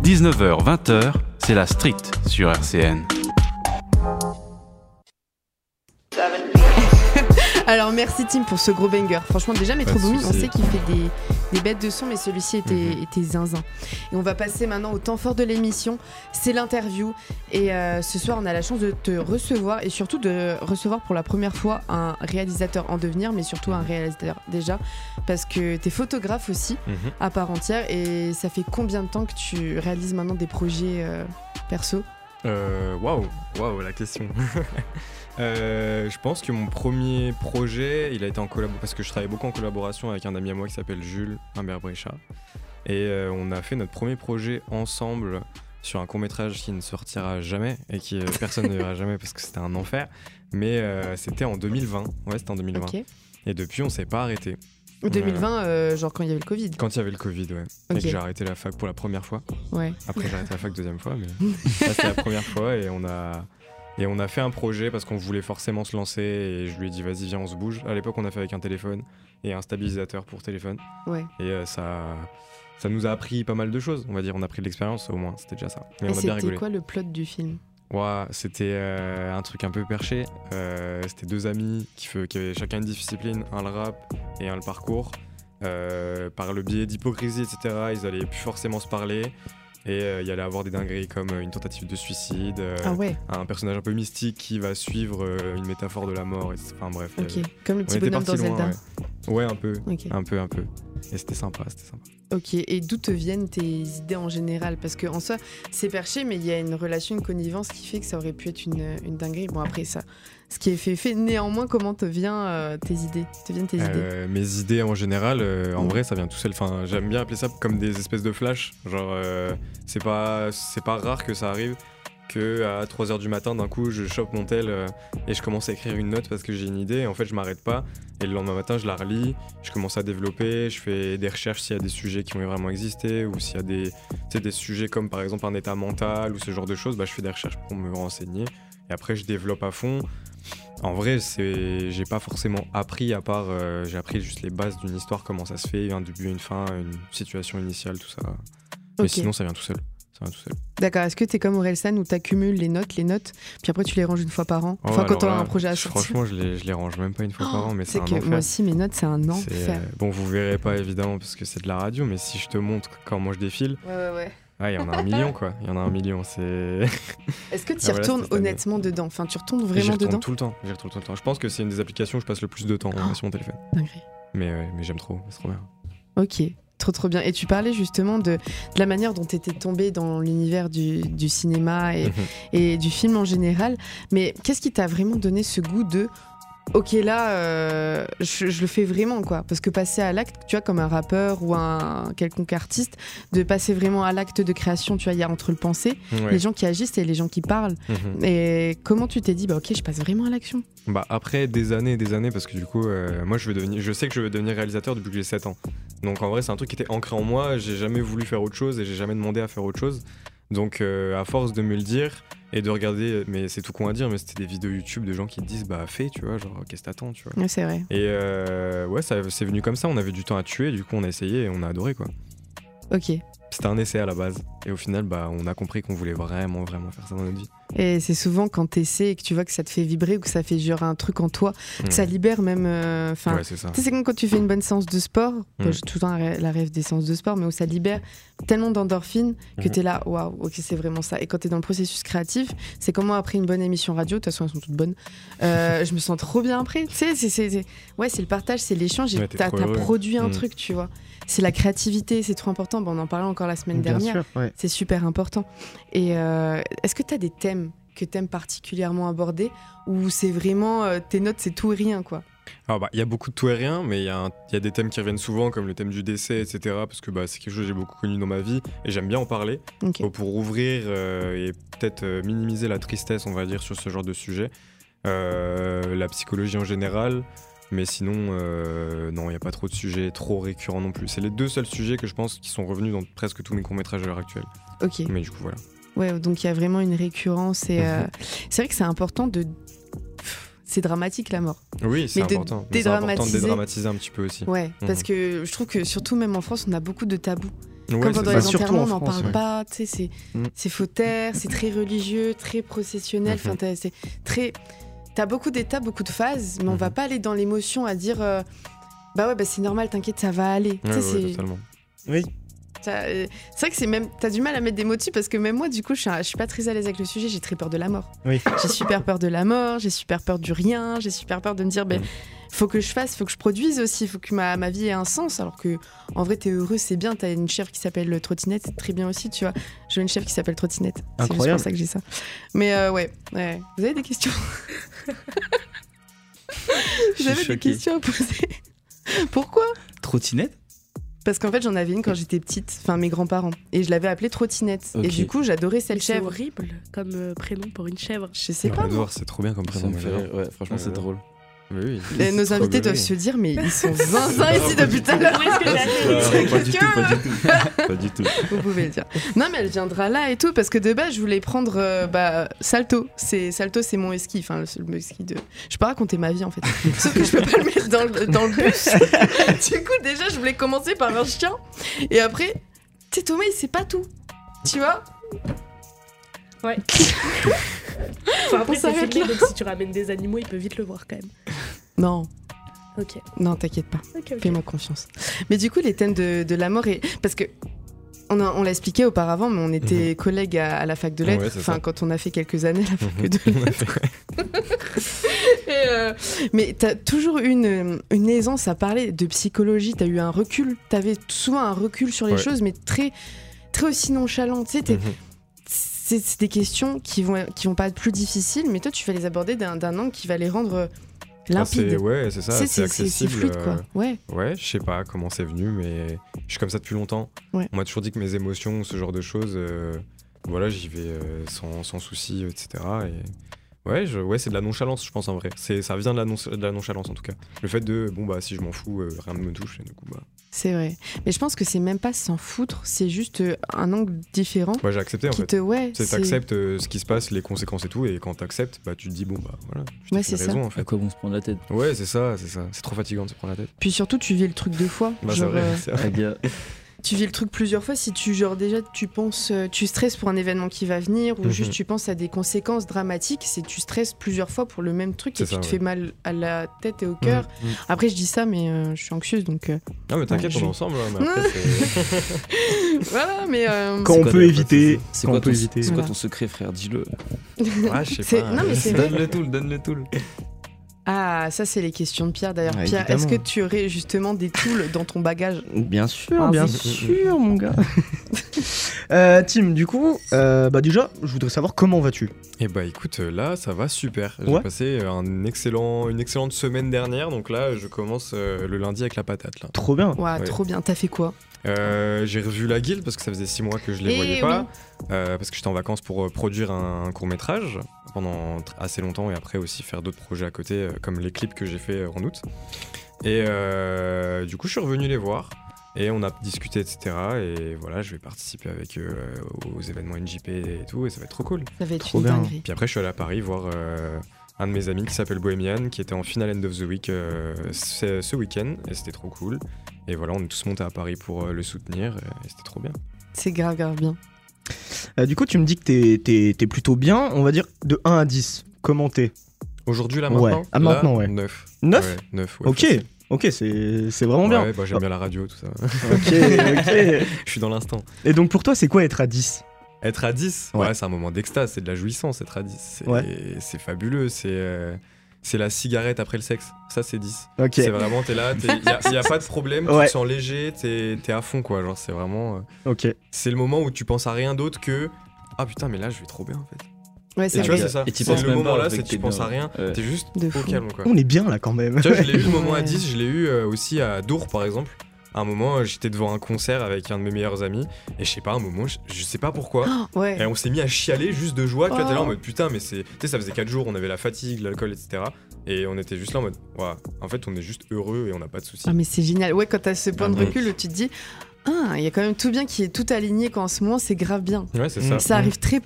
19h, 20h, c'est la street sur RCN. Alors merci Tim pour ce gros banger. Franchement déjà Metro Boomin, on sait qu'il fait des bêtes de son, mais celui-ci était zinzin. Et on va passer maintenant au temps fort de l'émission, c'est l'interview. Et ce soir on a la chance de te recevoir et surtout de recevoir pour la première fois un réalisateur en devenir, mais surtout un réalisateur déjà, parce que t'es photographe aussi à part entière. Et ça fait combien de temps que tu réalises maintenant des projets perso? Waouh, la question. Je pense que mon premier projet, il a été en collaboration, parce que je travaille beaucoup en collaboration avec un ami à moi qui s'appelle Jules Humbert-Bréchat. Et on a fait notre premier projet ensemble sur un court-métrage qui ne sortira jamais et qui personne ne verra jamais parce que c'était un enfer. Mais c'était en 2020. Ouais, c'était en 2020. Okay. Et depuis, on s'est pas arrêté. 2020, genre quand il y avait le Covid. Quand il y avait le Covid, ouais. Okay. Et que j'ai arrêté la fac pour la première fois. Ouais. Après, j'ai arrêté la fac deuxième fois, mais là, c'était la première fois et on a fait un projet parce qu'on voulait forcément se lancer et je lui ai dit vas-y viens on se bouge. À l'époque on a fait avec un téléphone et un stabilisateur pour téléphone. Ouais. Et ça nous a appris pas mal de choses, on va dire. On a pris de l'expérience au moins, c'était déjà ça. Et on a bien rigolé. C'était quoi le plot du film? Ouais, c'était un truc un peu perché. C'était deux amis qui avaient chacun une discipline, un le rap et un le parcours. Par le biais d'hypocrisie, etc., ils allaient plus forcément se parler. Et il y allait avoir des dingueries comme une tentative de suicide, un personnage un peu mystique qui va suivre une métaphore de la mort. Enfin bref. Ok, comme le petit bonhomme dans Zelda. Ouais, un peu. Okay. Un peu. Et c'était sympa. Ok, et d'où te viennent tes idées en général? Parce qu'en soi, c'est perché, mais il y a une relation, une connivence qui fait que ça aurait pu être une dinguerie. Bon, après ça, ce qui est fait. Néanmoins, comment te viennent tes idées? Mes idées en général, en vrai, ça vient tout seul. Enfin, j'aime bien appeler ça comme des espèces de flash. Genre, c'est pas rare que ça arrive qu'à 3h du matin, d'un coup, je chope mon tel et je commence à écrire une note parce que j'ai une idée. Et en fait, je m'arrête pas. Et le lendemain matin, je la relis, je commence à développer, je fais des recherches s'il y a des sujets qui ont vraiment existé ou s'il y a des sujets comme par exemple un état mental ou ce genre de choses, je fais des recherches pour me renseigner. Et après, je développe à fond. En vrai, j'ai pas forcément appris à part, j'ai appris juste les bases d'une histoire, comment ça se fait, un début, une fin, une situation initiale, tout ça. Mais sinon, ça vient tout seul. D'accord, est-ce que t'es comme Orelsan où t'accumules les notes, puis après tu les ranges une fois par an? Quand t'auras un projet à sortir. Franchement, je les range même pas une fois par an, mais c'est un enfer. Moi aussi, mes notes, c'est un enfer. Bon, vous verrez pas évidemment parce que c'est de la radio, mais si je te montre comment je défile. Ouais. Ah, il y en a 1 million, quoi. Il y en a 1 million, c'est... Est-ce que tu y retournes honnêtement dedans? Enfin, tu retournes vraiment dedans? J'y retourne tout le temps. Je pense que c'est une des applications où je passe le plus de temps sur mon téléphone. Dinguerie. Mais j'aime trop, c'est trop bien. Ok. Trop bien. Et tu parlais justement de la manière dont tu étais tombé dans l'univers du cinéma et du film en général. Mais qu'est-ce qui t'a vraiment donné ce goût de ok là je le fais vraiment quoi? Parce que passer à l'acte, tu vois, comme un rappeur ou un quelconque artiste, de passer vraiment à l'acte de création, tu vois, il y a entre le pensée, les gens qui agissent et les gens qui parlent. Et comment tu t'es dit ok je passe vraiment à l'action? Après des années parce que du coup moi je sais que je veux devenir réalisateur depuis que j'ai 7 ans. Donc en vrai c'est un truc qui était ancré en moi, j'ai jamais voulu faire autre chose et j'ai jamais demandé à faire autre chose. Donc à force de me le dire et de regarder, mais c'est tout con à dire, mais c'était des vidéos YouTube de gens qui te disent fais, tu vois, genre qu'est-ce que t'attends, tu vois. Ouais, c'est vrai. Et c'est venu comme ça, on avait du temps à tuer, du coup on a essayé et on a adoré quoi. Ok. C'était un essai à la base et au final on a compris qu'on voulait vraiment faire ça dans notre vie. Et c'est souvent quand t'essaies et que tu vois que ça te fait vibrer ou que ça fait genre un truc en toi, que ça libère même. Ouais, c'est ça. C'est comme quand tu fais une bonne séance de sport, j'ai tout le temps la rêve des séances de sport, mais où ça libère tellement d'endorphines que t'es là, waouh, ok, c'est vraiment ça. Et quand t'es dans le processus créatif, c'est comme moi après une bonne émission radio, de toute façon elles sont toutes bonnes, je me sens trop bien après. Tu sais, c'est le partage, c'est l'échange, et t'as produit un truc, tu vois. C'est la créativité, c'est trop important. On en parlait encore la semaine dernière. Sûr, ouais. C'est super important. Et est-ce que tu as des thèmes que tu aimes particulièrement aborder ou c'est vraiment tes notes, c'est tout et rien quoi? Alors y a beaucoup de tout et rien, mais il y a des thèmes qui reviennent souvent, comme le thème du décès, etc. Parce que c'est quelque chose que j'ai beaucoup connu dans ma vie et j'aime bien en parler. Okay. Pour ouvrir et peut-être minimiser la tristesse, on va dire, sur ce genre de sujet. La psychologie en général. Mais sinon, non, il n'y a pas trop de sujets trop récurrents non plus. C'est les 2 seuls sujets que je pense qui sont revenus dans presque tous mes courts-métrages à l'heure actuelle. Ok. Mais du coup, voilà. Ouais, donc il y a vraiment une récurrence. Et c'est vrai que c'est important de... C'est dramatique la mort. Oui, c'est important. Mais c'est important de dédramatiser un petit peu aussi. Ouais, parce que je trouve que surtout même en France, on a beaucoup de tabous. Comme pendant les enterrements, on n'en parle pas. Tu sais, c'est fautaire, c'est très religieux, très processionnel. Enfin, c'est très. T'as beaucoup d'étapes, beaucoup de phases, mais on va pas aller dans l'émotion à dire c'est normal, t'inquiète, ça va aller. Totalement. Oui. C'est vrai que t'as du mal à mettre des mots dessus parce que même moi, du coup, je suis pas très à l'aise avec le sujet. J'ai très peur de la mort. Oui. J'ai super peur de la mort, j'ai super peur du rien, j'ai super peur de me dire faut que je fasse, faut que je produise aussi, faut que ma vie ait un sens. Alors que en vrai, t'es heureux, c'est bien. T'as une chèvre qui s'appelle Trottinette, c'est très bien aussi, tu vois. J'ai une chèvre qui s'appelle Trottinette. C'est juste pour ça que j'ai ça. Mais ouais. Vous avez des questions? Vous avez des questions à poser? Pourquoi Trottinette? Parce qu'en fait, j'en avais une quand j'étais petite, enfin mes grands-parents, et je l'avais appelée Trottinette. Okay. Et du coup, j'adorais cette chèvre. C'est horrible comme prénom pour une chèvre. Je sais pas. Edouard, c'est trop bien comme prénom. Ouais, franchement, c'est drôle. Oui. Et nos invités doivent se dire, mais ils sont zinzins ici depuis tout à l'heure. Pas du tout. Vous pouvez le dire. Non, mais elle viendra là et tout, parce que de base, je voulais prendre Salto. Salto, c'est mon ski, enfin le ski de. Je peux raconter ma vie en fait. Sauf que je peux pas le mettre dans le bus. Du coup, déjà, je voulais commencer par un chien, et après, tu sais, Thomas, il sait pas tout. Tu vois? Ouais. Enfin, après, c'est filmé, donc si tu ramènes des animaux, il peut vite le voir quand même. Non. Ok. Non, t'inquiète pas. Okay. Fais-moi confiance. Mais du coup, les thèmes de la mort, parce que on l'a expliqué auparavant, mais on était collègues à la fac de lettres. Enfin, quand on a fait quelques années à la fac de lettres. Mais t'as toujours eu une aisance à parler de psychologie. T'as eu un recul. T'avais souvent un recul sur les choses, mais très, très aussi nonchalant. Tu sais, c'est des questions qui vont pas être plus difficiles, mais toi tu vas les aborder d'un angle qui va les rendre limpides. C'est ça, c'est accessible. C'est fluide, quoi. Ouais, je sais pas comment c'est venu, mais je suis comme ça depuis longtemps. Ouais. On m'a toujours dit que mes émotions, ce genre de choses, j'y vais sans souci, etc. Et c'est de la nonchalance, je pense, en vrai. Ça vient de la nonchalance, en tout cas. Le fait de, si je m'en fous, rien ne me touche, et du coup, C'est vrai. Mais je pense que c'est même pas s'en foutre, c'est juste un angle différent. Ouais, j'ai accepté, en fait. T'acceptes ce qui se passe, les conséquences et tout, et quand t'acceptes, tu te dis, voilà, j'ai raison, en fait. À quoi bon se prendre la tête? Ouais, c'est ça. C'est trop fatigant de se prendre la tête. Puis surtout, tu vis le truc deux fois. C'est vrai. Tu vis le truc plusieurs fois si déjà tu penses, tu stresses pour un événement qui va venir ou juste tu penses à des conséquences dramatiques, c'est tu stresses plusieurs fois pour le même truc et tu te fais mal à la tête et au cœur. Après je dis ça mais je suis anxieuse donc. Non mais t'inquiète, on est ensemble. Mais après, voilà mais. Quand on peut éviter. C'est quoi ton secret, frère? Dis-le. Je sais pas. Non mais c'est. Donne le tool. Ah, ça c'est les questions de Pierre d'ailleurs. Pierre, évidemment. Est-ce que tu aurais justement des tools dans ton bagage? Bien sûr, mon gars. Tim, du coup, déjà, je voudrais savoir comment vas-tu? Eh écoute, là, ça va super. J'ai passé une excellente semaine dernière, donc là, je commence le lundi avec la patate. Là. Trop bien. Ouais, trop bien. T'as fait quoi? J'ai revu la guilde parce que ça faisait 6 mois que je les voyais pas. Parce que j'étais en vacances pour produire un court-métrage pendant assez longtemps et après aussi faire d'autres projets à côté comme les clips que j'ai fait en août. Et du coup je suis revenu les voir et on a discuté etc. Et voilà, je vais participer avec eux aux événements NJP et tout et ça va être trop cool. Ça va être trop bien. Puis après je suis allé à Paris voir un de mes amis qui s'appelle Bohemian qui était en finale End of the Week ce week-end et c'était trop cool. Et voilà, on est tous montés à Paris pour le soutenir et c'était trop bien. C'est grave bien. Du coup, tu me dis que t'es plutôt bien, on va dire de 1 à 10. Comment t'es? Aujourd'hui, là, maintenant? Ah, maintenant, ouais. 9. 9 9, ouais. Ok, facile. Ok, c'est vraiment bien. Ouais, j'aime bien la radio, tout ça. Ok. Je suis dans l'instant. Et donc, pour toi, c'est quoi être à 10? Être à 10 ouais, c'est un moment d'extase, c'est de la jouissance, être à 10. C'est fabuleux, c'est la cigarette après le sexe. Ça, c'est 10. Okay. C'est vraiment, t'es là, il n'y a pas de problème, tu te sens léger, t'es à fond, quoi. Genre, c'est vraiment. Ok. C'est le moment où tu penses à rien d'autre que. Ah putain, mais là, je vais trop bien, en fait. Ouais, et tu vois, c'est ça. Et c'est le moment là, c'est que tu penses à rien, t'es juste au calme, quoi. On est bien là, quand même. Tu vois, je l'ai eu le moment à 10, je l'ai eu aussi à Dour, par exemple. À un moment, j'étais devant un concert avec un de mes meilleurs amis et je sais pas, à un moment, je sais pas pourquoi. Et on s'est mis à chialer juste de joie. Tu vois, t'es là en mode putain, mais tu sais, ça faisait 4 jours, on avait la fatigue, l'alcool, etc. Et on était juste là en mode, en fait, on est juste heureux et on n'a pas de soucis. Ah, mais c'est génial. Ouais, quand t'as ce point de recul où tu te dis, il y a quand même tout bien qui est tout aligné quand en ce moment, c'est grave bien. Ouais, c'est ça. Ça arrive très peu.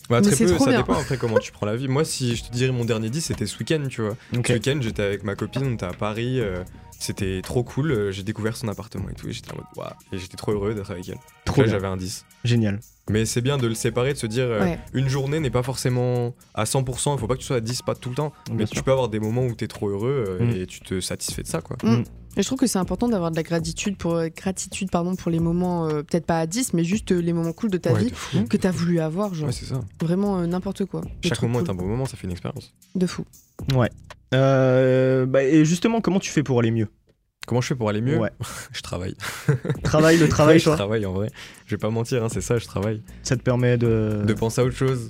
Bah, très peu, ça dépend après comment tu prends la vie. Moi, si je te dirais mon dernier 10, c'était ce week-end, tu vois. Ce week-end, j'étais avec ma copine, on était à Paris, c'était trop cool. J'ai découvert son appartement et tout, et j'étais en mode waouh. Et j'étais trop heureux d'être avec elle. Trop là, j'avais un 10. Génial. Mais c'est bien de le séparer, de se dire une journée n'est pas forcément à 100%, il faut pas que tu sois à 10 pas tout le temps. Mais tu peux avoir des moments où t'es trop heureux et tu te satisfais de ça, quoi. Et je trouve que c'est important d'avoir de la gratitude pour les moments, peut-être pas à 10, mais juste les moments cool de ta vie que t'as voulu avoir. Genre, c'est ça. Vraiment n'importe quoi. Chaque moment est un bon moment, ça fait une expérience. De fou. Ouais. Et justement, comment tu fais pour aller mieux ? Comment je fais pour aller mieux ? Ouais. Je travaille. Le travail, je travaille en vrai. Je vais pas mentir, hein, c'est ça, je travaille. Ça te permet de penser à autre chose.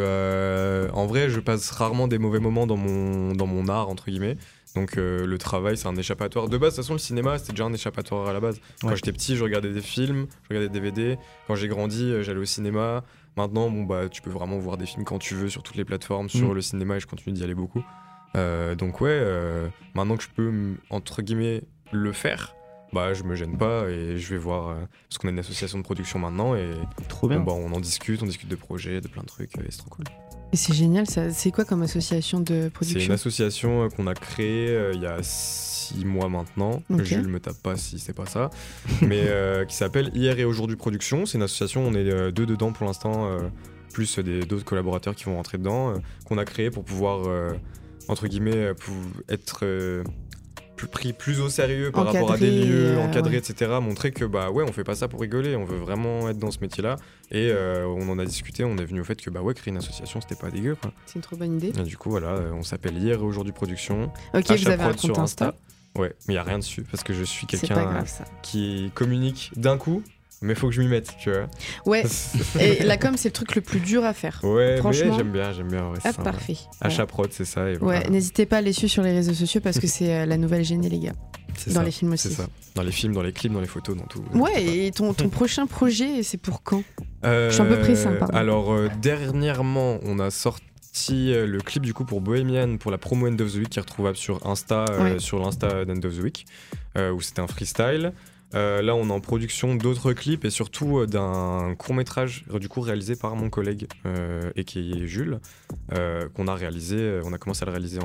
En vrai, je passe rarement des mauvais moments dans mon art, entre guillemets. Donc le travail, c'est un échappatoire. De base, de toute façon, le cinéma, c'était déjà un échappatoire à la base. Quand j'étais petit, je regardais des films, je regardais des DVD. Quand j'ai grandi, j'allais au cinéma. Maintenant, tu peux vraiment voir des films quand tu veux sur toutes les plateformes, sur le cinéma, et je continue d'y aller beaucoup. Donc maintenant que je peux, entre guillemets, le faire, je me gêne pas et je vais voir parce qu'on a une association de production maintenant et trop bien. On en discute, de projets, de plein de trucs et c'est trop cool. Et c'est génial, ça. C'est quoi comme association de production ? C'est une association qu'on a créée il y a 6 mois maintenant. Jules me tape pas si c'est pas ça, mais qui s'appelle Hier et Aujourd'hui Production. C'est une association, on est 2 dedans pour l'instant, plus d'autres collaborateurs qui vont rentrer dedans, qu'on a créé pour pouvoir entre guillemets être pris plus au sérieux par rapport à des lieux encadrés, etc. Montrer que on fait pas ça pour rigoler, on veut vraiment être dans ce métier là et on en a discuté, on est venu au fait que créer une association c'était pas dégueu, quoi. C'est une trop bonne idée. Et du coup on s'appelle Hier et Aujourd'hui Production. Vous avez un compte sur Insta. Ouais, mais y a rien dessus parce que je suis quelqu'un qui communique d'un coup. Mais faut que je m'y mette, tu vois. Ouais, et la com, c'est le truc le plus dur à faire. Ouais, franchement. Mais j'aime bien. Ouais, c'est parfait. Achat-prod, c'est ça. Et voilà. Ouais, n'hésitez pas à les suivre sur les réseaux sociaux parce que c'est la nouvelle génie, les gars. C'est dans ça, les films aussi. C'est ça. Dans les films, dans les clips, dans les photos, dans tout. Ouais, et ton prochain projet, c'est pour quand ? Je suis un peu pressée, pardon. Alors, dernièrement, on a sorti le clip du coup pour Bohemian pour la promo End of the Week qui est retrouvable sur Insta, sur l'Insta d'End of the Week, où c'était un freestyle. Là on est en production d'autres clips et surtout d'un court-métrage du coup réalisé par mon collègue et qui est Jules, qu'on a réalisé, il a commencé à le réaliser,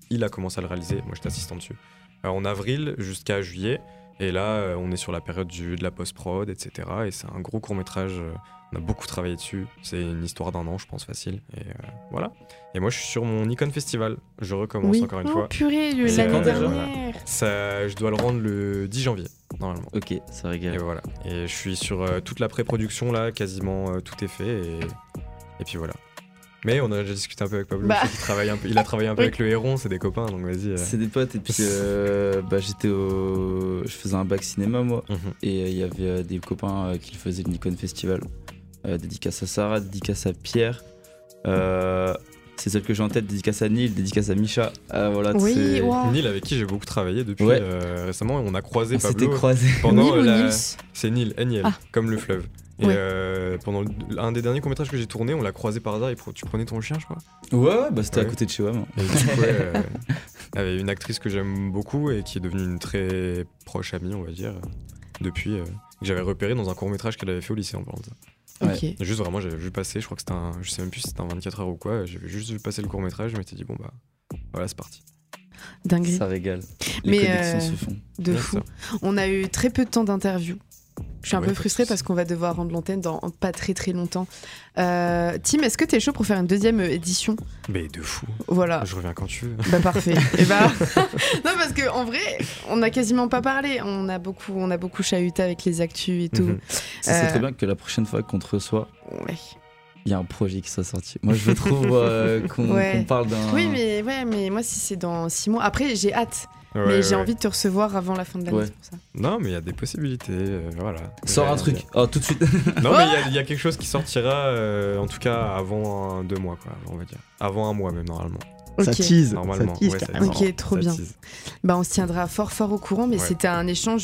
moi j'étais assistant dessus, en avril jusqu'à juillet, et là on est sur la période de la post-prod, etc. Et c'est un gros court-métrage, on a beaucoup travaillé dessus, c'est une histoire d'1 an je pense facile, et voilà. Et moi je suis sur mon Nikon Festival, je recommence encore une fois. Purée, l'année dernière. Ça, je dois le rendre le 10 janvier. Normalement. Ok, ça régale. Et voilà. Et je suis sur toute la pré-production là, quasiment tout est fait et puis voilà. Mais on a déjà discuté un peu avec Pablo, qui travaille un peu, il a travaillé un peu avec le Héron, c'est des copains, donc vas-y. C'est des potes et puis je faisais un bac cinéma moi, et il y avait des copains qui faisaient le Nikon Festival. Dédicace à Sarah, dédicace à Pierre. C'est celle que j'ai en tête, dédicace à Neil, dédicace à Misha. Voilà, oui, wow. Neil avec qui j'ai beaucoup travaillé depuis récemment, on a croisé Pablo. S'était croisé. Pendant c'est Neil, N-I-L, comme le fleuve. Et pendant un des derniers courts-métrages que j'ai tourné, on l'a croisé par hasard et tu prenais ton chien, je crois. Ouais, c'était à côté de chez moi. Et du coup, il y avait une actrice que j'aime beaucoup et qui est devenue une très proche amie, on va dire, depuis, que j'avais repéré dans un court-métrage qu'elle avait fait au lycée en parlant de ça. Okay. Juste vraiment, j'avais vu passer, je crois que c'était je sais même plus si c'était un 24 heures ou quoi, j'avais juste vu passer le court-métrage, je m'étais dit voilà, c'est parti. Dinguerie. Ça régale. Les connexions se font. De fou. On a eu très peu de temps d'interview. Je suis un peu frustrée parce qu'on va devoir rendre l'antenne dans pas très très longtemps. Tim, est-ce que t'es chaud pour faire une deuxième édition ? Mais de fou. Voilà. Je reviens quand tu veux. Bah parfait. Et non, parce qu'en vrai, on a quasiment pas parlé. On a beaucoup chahuté avec les actus et tout. C'est très bien que la prochaine fois qu'on te reçoit, il y a un projet qui soit sorti. Moi, je veux trop qu'on parle d'un... Oui, mais moi, si c'est dans 6 mois... Après, j'ai hâte. Mais j'ai envie de te recevoir avant la fin de l'année, c'est pour ça. Non, mais il y a des possibilités, voilà. Sors un truc, tout de suite. Non, mais il y a quelque chose qui sortira, en tout cas, avant 2 mois, quoi, on va dire. Avant 1 mois, même, normalement. Ça tease, normalement. Ça tease, ok, trop bien. On se tiendra fort au courant, mais c'était un échange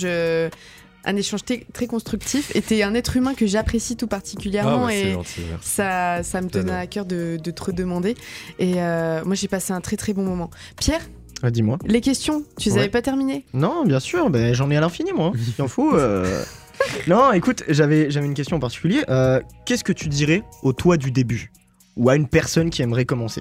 très constructif, et t'es un être humain que j'apprécie tout particulièrement, et gentil, ça me tenait à cœur de te redemander, et moi j'ai passé un très très bon moment. Pierre, dis-moi. Les questions, tu les avais pas terminées ? Non, bien sûr, j'en ai à l'infini moi, s'il en faut. Non, écoute, j'avais une question en particulier. Qu'est-ce que tu dirais au toi du début ? ou à une personne qui aimerait commencer?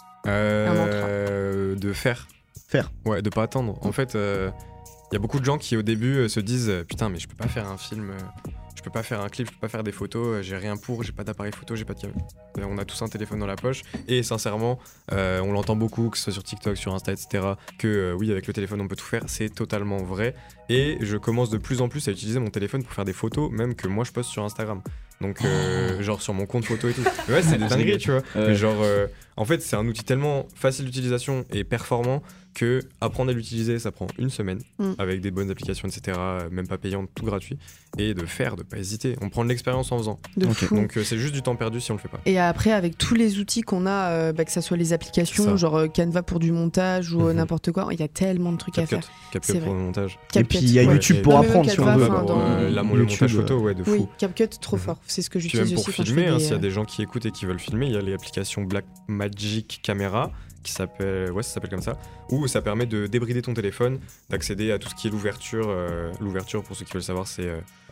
De faire. Ouais, de pas attendre. En fait, il y a beaucoup de gens qui au début se disent putain, mais je peux pas faire un film, je peux pas faire un clip, je peux pas faire des photos, j'ai rien pour, j'ai pas d'appareil photo, j'ai pas de caméra. On a tous un téléphone dans la poche et sincèrement, on l'entend beaucoup, que ce soit sur TikTok, sur Insta, etc. Que oui, avec le téléphone on peut tout faire, c'est totalement vrai. Et je commence de plus en plus à utiliser mon téléphone pour faire des photos, même que moi je poste sur Instagram. Donc genre sur mon compte photo et tout. Ouais, c'est des dingueries, tu vois. Mais genre en fait, c'est un outil tellement facile d'utilisation et performant que apprendre à l'utiliser, ça prend une semaine avec des bonnes applications, etc. Même pas payantes, tout gratuit. Et de pas hésiter. On prend de l'expérience en faisant. Donc c'est juste du temps perdu si on le fait pas. Et après, avec tous les outils qu'on a, que ça soit les applications, genre Canva pour du montage ou n'importe quoi, il y a tellement de trucs à faire. CapCut pour le montage. Et puis il y a YouTube pour apprendre si on veut. Le montage photo, ouais, de fou. Oui, CapCut, trop fort. C'est ce que j'utilise aussi. Pour filmer, s'il y a des gens qui écoutent et qui veulent filmer, il y a l'application Blackmagic Camera qui s'appelle, ça s'appelle comme ça, où ça permet de débrider ton téléphone, d'accéder à tout ce qui est l'ouverture. L'ouverture, pour ceux qui veulent savoir, c'est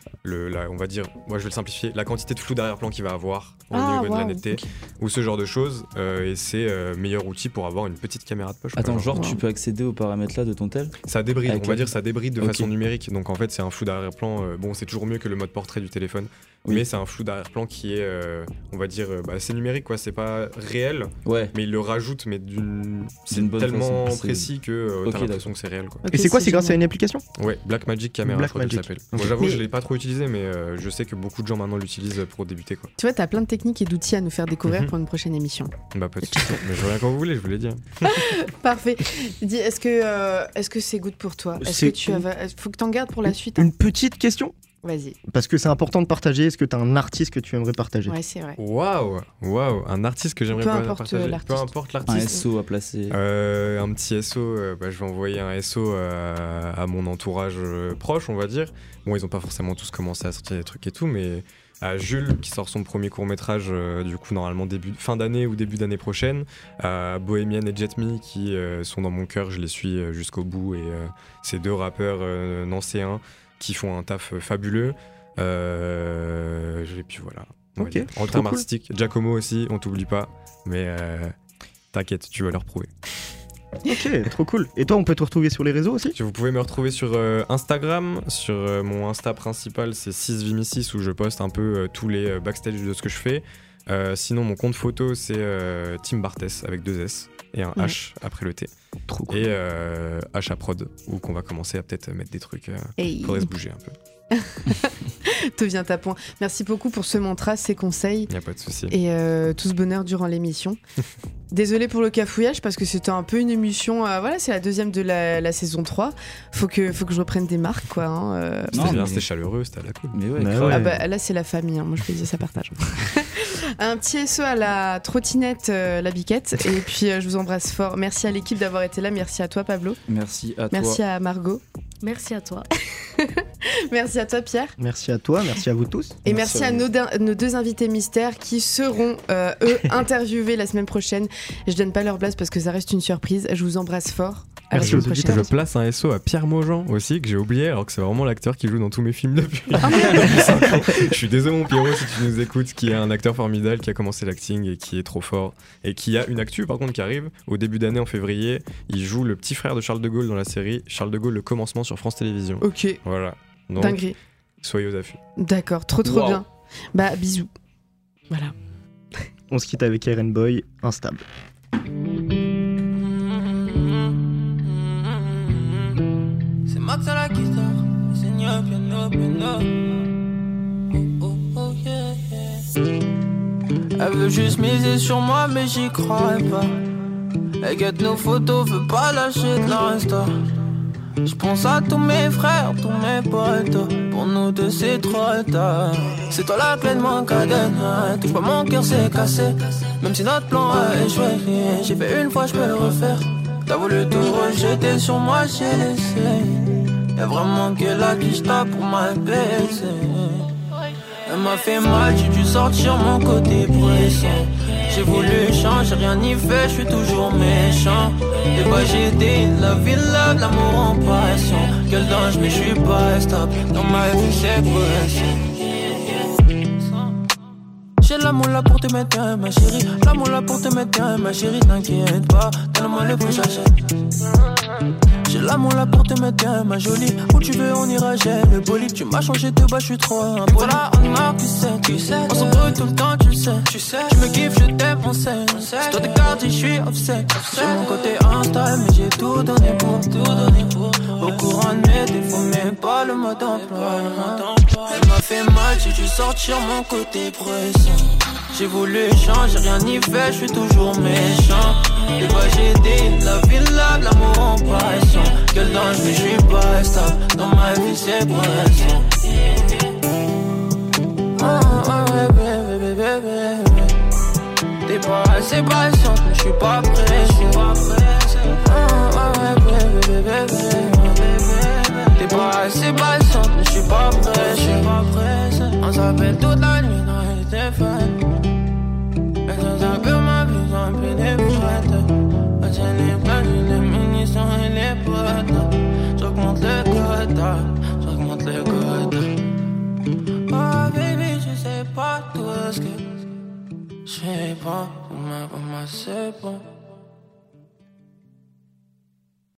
on va dire, moi je vais le simplifier, la quantité de flou d'arrière-plan qu'il va avoir au niveau de la netteté, ou ce genre de choses, et c'est meilleur outil pour avoir une petite caméra de poche. Attends, genre tu peux accéder aux paramètres là de ton tel? Ça débride, on va dire ça débride de façon numérique, donc en fait c'est un flou d'arrière-plan, bon c'est toujours mieux que le mode portrait du téléphone, mais c'est un flou d'arrière-plan qui est, on va dire, c'est numérique quoi, c'est pas réel, mais il le rajoute, mais c'est tellement précis que t'as l'impression que c'est réel quoi. Et c'est quoi, c'est grâce à une application? Ouais, Blackmagic Camera, je crois qu'elle s'appelle. Moi j'avoue que je l'ai pas trop utilisé, mais je sais que beaucoup de gens maintenant l'utilisent pour débuter quoi. Tu vois, t'as plein de techniques et d'outils à nous faire découvrir pour une prochaine émission. Bah pas de soucis, mais je reviens quand vous voulez, je vous l'ai dit. Parfait. Dis, est-ce que c'est good pour toi? Est-ce que tu faut que t'en gardes pour la suite? Une petite question. Vas-y. Parce que c'est important de partager. Est-ce que t'as un artiste que tu aimerais partager? Ouais, c'est vrai. Waouh, un artiste que j'aimerais partager. Peu importe l'artiste. Un SO à placer. Un petit SO, je vais envoyer un SO à mon entourage proche, on va dire. Bon, ils ont pas forcément tous commencé à sortir des trucs et tout, mais à Jules qui sort son premier court-métrage du coup normalement fin d'année ou début d'année prochaine, à Bohemian et Jetme qui sont dans mon cœur, je les suis jusqu'au bout, et ces deux rappeurs nancéens qui font un taf fabuleux, et puis voilà, en termes artistiques. Giacomo aussi, on t'oublie pas, mais t'inquiète, tu vas leur prouver. Ok, trop cool. Et toi, on peut te retrouver sur les réseaux aussi? Vous pouvez me retrouver sur Instagram, sur mon Insta principal, c'est 6vimi6, où je poste un peu tous les backstage de ce que je fais. Sinon, mon compte photo, c'est Tim Barthès avec 2 S et un H après le T. Trop cool. Et H Prod, où qu'on va commencer à peut-être mettre des trucs. Faudrait se bouger un peu. Tout vient à point. Merci beaucoup pour ce mantra, ces conseils. Y a pas de souci. Et tout ce bonheur durant l'émission. Désolée pour le cafouillage parce que c'était un peu une émission. Voilà, c'est la deuxième de la saison 3. Faut que je reprenne des marques, quoi. Hein. C'était bien, c'était chaleureux, c'était à la cool. Mais ouais, là, c'est la famille. Hein. Moi, je peux dire, ça partage. Un petit SO à la trottinette, la biquette. Et puis, je vous embrasse fort. Merci à l'équipe d'avoir été là. Merci à toi, Pablo. Merci à toi. Merci à Margot. Merci à toi. Merci à toi, Pierre. Merci à toi, merci à vous tous. Et merci à nos deux invités mystères qui seront, eux, interviewés la semaine prochaine. Je donne pas leur place parce que ça reste une surprise. Je vous embrasse fort. Merci. Je place un SO à Pierre Maujean aussi, que j'ai oublié, alors que c'est vraiment l'acteur qui joue dans tous mes films depuis 5 ans. Je suis désolé, mon Pierrot, si tu nous écoutes, qui est un acteur formidable, qui a commencé l'acting et qui est trop fort. Et qui a une actu, par contre, qui arrive au début d'année, en février. Il joue le petit frère de Charles de Gaulle dans la série Charles de Gaulle, le commencement sur France Télévisions. Ok. Voilà. Donc, dinguerie. Soyez aux affûts. D'accord, trop bien. Bah, bisous. Voilà. On se quitte avec Eren Boy, Instable. C'est Max à la guitare, Seigneur, piano, piano. Oh, yeah. Elle veut juste miser sur moi, mais j'y crois pas. Elle guette nos photos, veut pas lâcher de l'insta. J'pense à tous mes frères, tous mes potes. Pour nous deux c'est trop tard. C'est toi la clé de mon cadenas. Touche pas mon cœur, c'est cassé. Même si notre plan a échoué, j'ai fait une fois, j'peux le refaire. T'as voulu tout rejeter sur moi, j'ai laissé. Y'a vraiment que la quiche pour m'abaisser. Elle m'a fait mal, j'ai dû sortir mon côté pressant. J'ai voulu changer, rien n'y fait, je suis toujours méchant. Et bah j'ai dit, la vie love, l'amour en passion. Quel danger, mais je suis pas stable. Dans ma vie c'est cohérent. Je J'ai l'amour là pour te mettre bien, ma chérie. L'amour là pour te mettre bien, ma chérie. T'inquiète pas, donne-moi le prix, j'achète. J'ai l'amour là pour te mettre bien, ma jolie. Où tu veux, on ira, j'ai le bolide. Tu m'as changé de bas, je suis trop impoli. Voilà, on y marque, tu sais. On s'embrouille tout le temps, tu sais. Tu me kiffes, je t'aime, on sait. Si toi t'es gardé, je suis offset. J'ai mon côté Insta, mais j'ai tout donné pour. Au courant de mes défauts, mais pas le mode d'emploi. Elle m'a fait mal, j'ai dû sortir mon côté pressant. J'ai voulu changer, rien n'y fait, je suis toujours méchant. Et bah j'ai dit, la villa, l'amour en passion. Quel danger, mais je suis pas stable. Dans ma vie c'est pression. T'es pas assez patiente, mais je suis pas pressé. T'es pas assez patiente, mais je suis pas pressé. On s'appelle toute la nuit dans les téléphones. Et c'est un peu ma vie, j'en peux des fêtes. J'ai les plages, les munitions et les potes. J'augmente le quota. Oh baby, je sais pas tout ce que je fais pas. Pour moi c'est bon.